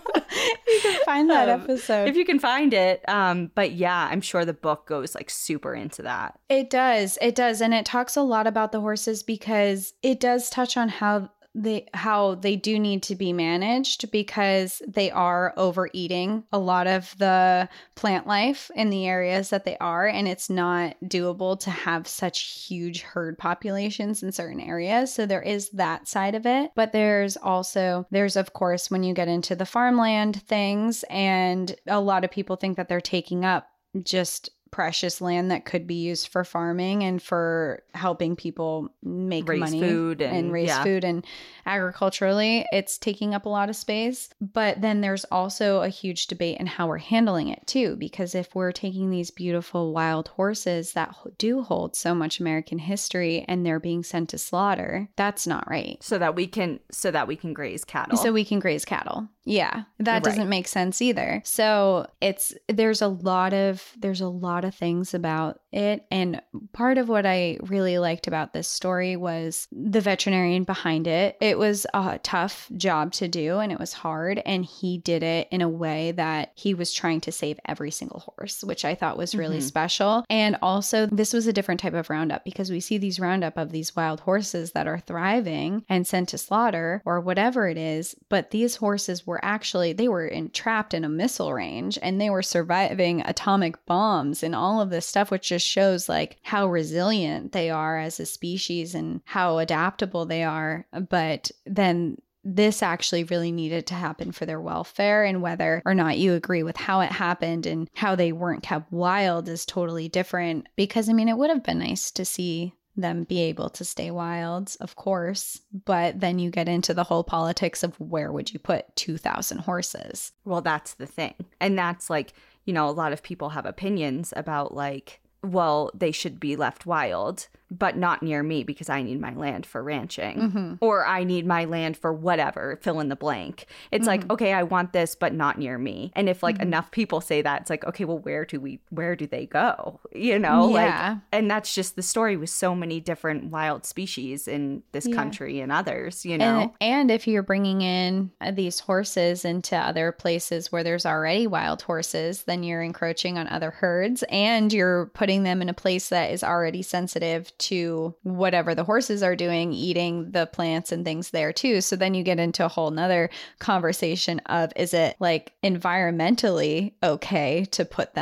You can find that um, episode. If you can find it. Um, but yeah, I'm sure the book goes like super into that. It does. It does. And it talks a lot about the horses because it does touch on how they how they do need to be managed because they are overeating a lot of the plant life in the areas that they are, and it's not doable to have such huge herd populations in certain areas. So there is that side of it, but there's also there's of course when you get into the farmland things, and a lot of people think that they're taking up just precious land that could be used for farming and for helping people make raise money food and, and raise yeah. food and agriculturally it's taking up a lot of space. But then there's also a huge debate in how we're handling it too, because if we're taking these beautiful wild horses that do hold so much American history and they're being sent to slaughter, that's not right. So that we can so that we can graze cattle. So we can graze cattle. Yeah, that Right. doesn't make sense either. So it's there's a lot of there's a lot of things about it, and part of what I really liked about this story was the veterinarian behind it. It was a tough job to do, and it was hard, and he did it in a way that he was trying to save every single horse, which I thought was really Mm-hmm. special. And also, this was a different type of roundup because we see these roundup of these wild horses that are thriving and sent to slaughter or whatever it is, but these horses were actually they were entrapped in a missile range and they were surviving atomic bombs and all of this stuff, which just shows like how resilient they are as a species and how adaptable they are. But then this actually really needed to happen for their welfare, and whether or not you agree with how it happened and how they weren't kept wild is totally different. Because I mean, it would have been nice to see them be able to stay wild, of course, but then you get into the whole politics of where would you put two thousand horses? Well, that's the thing. And that's like, you know, a lot of people have opinions about like, well, they should be left wild, but not near me because I need my land for ranching. Mm-hmm. Or I need my land for whatever, fill in the blank. It's mm-hmm. like, okay, I want this, but not near me. And if like mm-hmm. enough people say that, it's like, okay, well, where do we, where do they go? You know, yeah. like, and that's just the story with so many different wild species in this yeah. country and others, you know? And, and if you're bringing in these horses into other places where there's already wild horses, then you're encroaching on other herds and you're putting them in a place that is already sensitive to whatever the horses are doing, eating the plants and things there too. So then you get into a whole nother conversation of, is it like environmentally okay to put them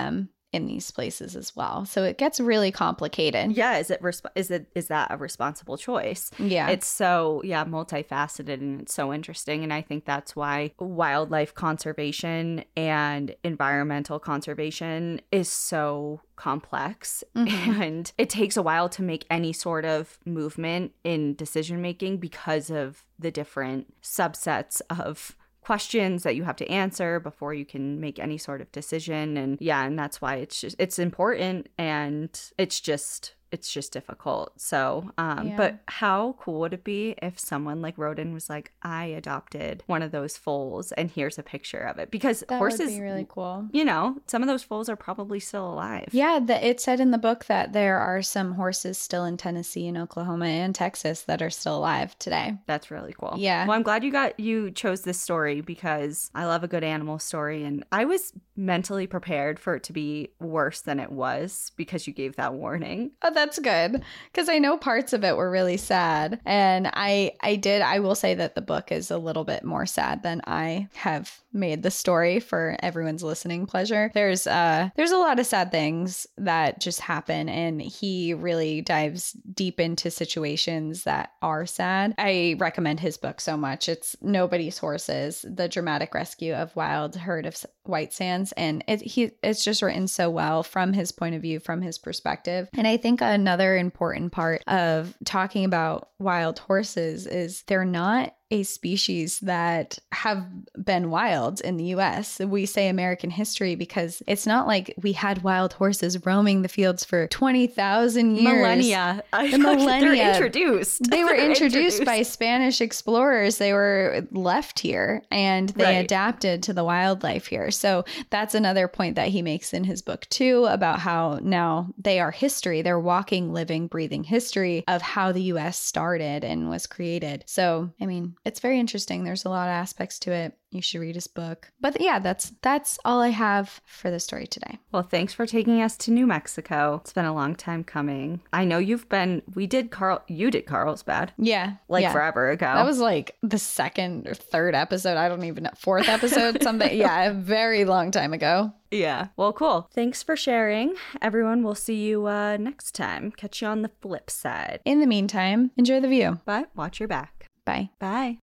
in these places as well. So it gets really complicated. Yeah, is it resp- is it is that a responsible choice? Yeah. It's so yeah, multifaceted, and it's so interesting, and I think that's why wildlife conservation and environmental conservation is so complex. Mm-hmm. And it takes a while to make any sort of movement in decision making because of the different subsets of questions that you have to answer before you can make any sort of decision. And yeah, and that's why it's just it's important, and it's just it's just difficult. So um Yeah. but how cool would it be if someone like wrote in was like, I adopted one of those foals and here's a picture of it? Because That horses, would be really cool. you know, some of those foals are probably still alive. Yeah, the, it said in the book that there are some horses still in Tennessee and Oklahoma and Texas that are still alive today. That's really cool. Yeah. Well, I'm glad you got you chose this story because I love a good animal story, and I was mentally prepared for it to be worse than it was because you gave that warning. Oh, that's good, because I know parts of it were really sad, and I I did I will say that the book is a little bit more sad than I have made the story for everyone's listening pleasure. There's uh there's a lot of sad things that just happen, and he really dives deep into situations that are sad. I recommend his book so much. It's Nobody's Horses: The Dramatic Rescue of Wild Herd of White Sands, and it he it's just written so well from his point of view, from his perspective. And I think another important part of talking about wild horses is they're not a species that have been wild in the U S. We say American history because it's not like we had wild horses roaming the fields for twenty thousand years. Millennia. I The feel like millennia. They're introduced. They were They're introduced by Spanish explorers. They were left here and they Right. adapted to the wildlife here. So that's another point that he makes in his book too, about how now they are history. They're walking, living, breathing history of how the U S started and was created. So, I mean, it's very interesting. There's a lot of aspects to it. You should read his book. But yeah, that's that's all I have for the story today. Well, thanks for taking us to New Mexico. It's been a long time coming. I know you've been, we did Carl, you did Carlsbad. Yeah. Like yeah. forever ago. That was like the second or third episode. I don't even know. Fourth episode, something. Yeah, a very long time ago. Yeah. Well, cool. Thanks for sharing. Everyone, we'll see you uh, next time. Catch you on the flip side. In the meantime, enjoy the view. But watch your back. Bye. Bye.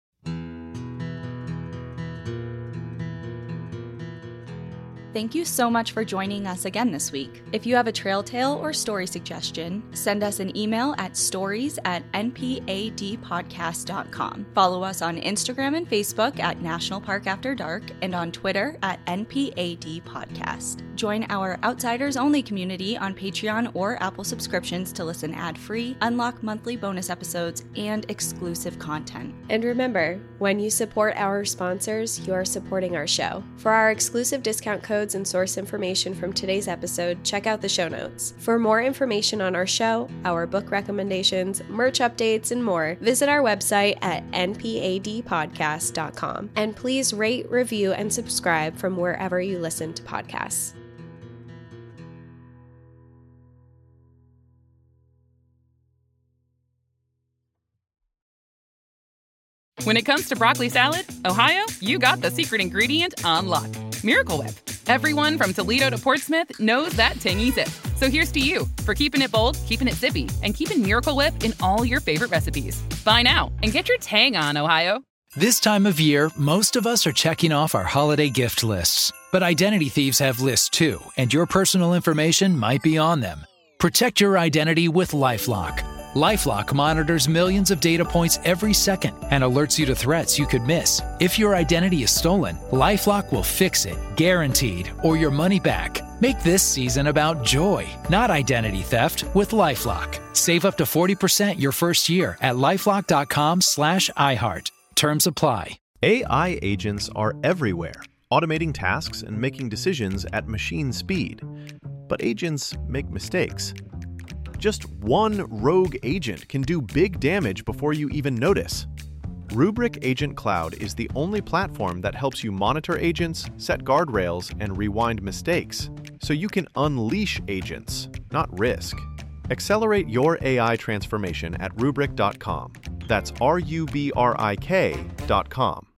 Thank you so much for joining us again this week. If you have a trail tale or story suggestion, send us an email at stories at n p a d podcast dot com. Follow us on Instagram and Facebook at National Park After Dark and on Twitter at N P A D Podcast. Join our Outsiders Only community on Patreon or Apple subscriptions to listen ad-free, unlock monthly bonus episodes, and exclusive content. And remember, when you support our sponsors, you are supporting our show. For our exclusive discount codes and source information from today's episode, check out the show notes. For more information on our show, our book recommendations, merch updates, and more, visit our website at n p a d podcast dot com. And please rate, review, and subscribe from wherever you listen to podcasts. When it comes to broccoli salad, Ohio, you got the secret ingredient on lock. Miracle Whip. Everyone from Toledo to Portsmouth knows that tangy zip. So here's to you for keeping it bold, keeping it zippy, and keeping Miracle Whip in all your favorite recipes. Buy now and get your tang on, Ohio. This time of year, most of us are checking off our holiday gift lists. But identity thieves have lists too, and your personal information might be on them. Protect your identity with LifeLock. LifeLock monitors millions of data points every second and alerts you to threats you could miss. If your identity is stolen, LifeLock will fix it, guaranteed, or your money back. Make this season about joy, not identity theft, with LifeLock. Save up to forty percent your first year at LifeLock.com slash iHeart. Terms apply. A I agents are everywhere, automating tasks and making decisions at machine speed. But agents make mistakes. Just one rogue agent can do big damage before you even notice. Rubrik Agent Cloud is the only platform that helps you monitor agents, set guardrails, and rewind mistakes, so you can unleash agents, not risk. Accelerate your A I transformation at rubrik dot com. That's R U B R I K dot com.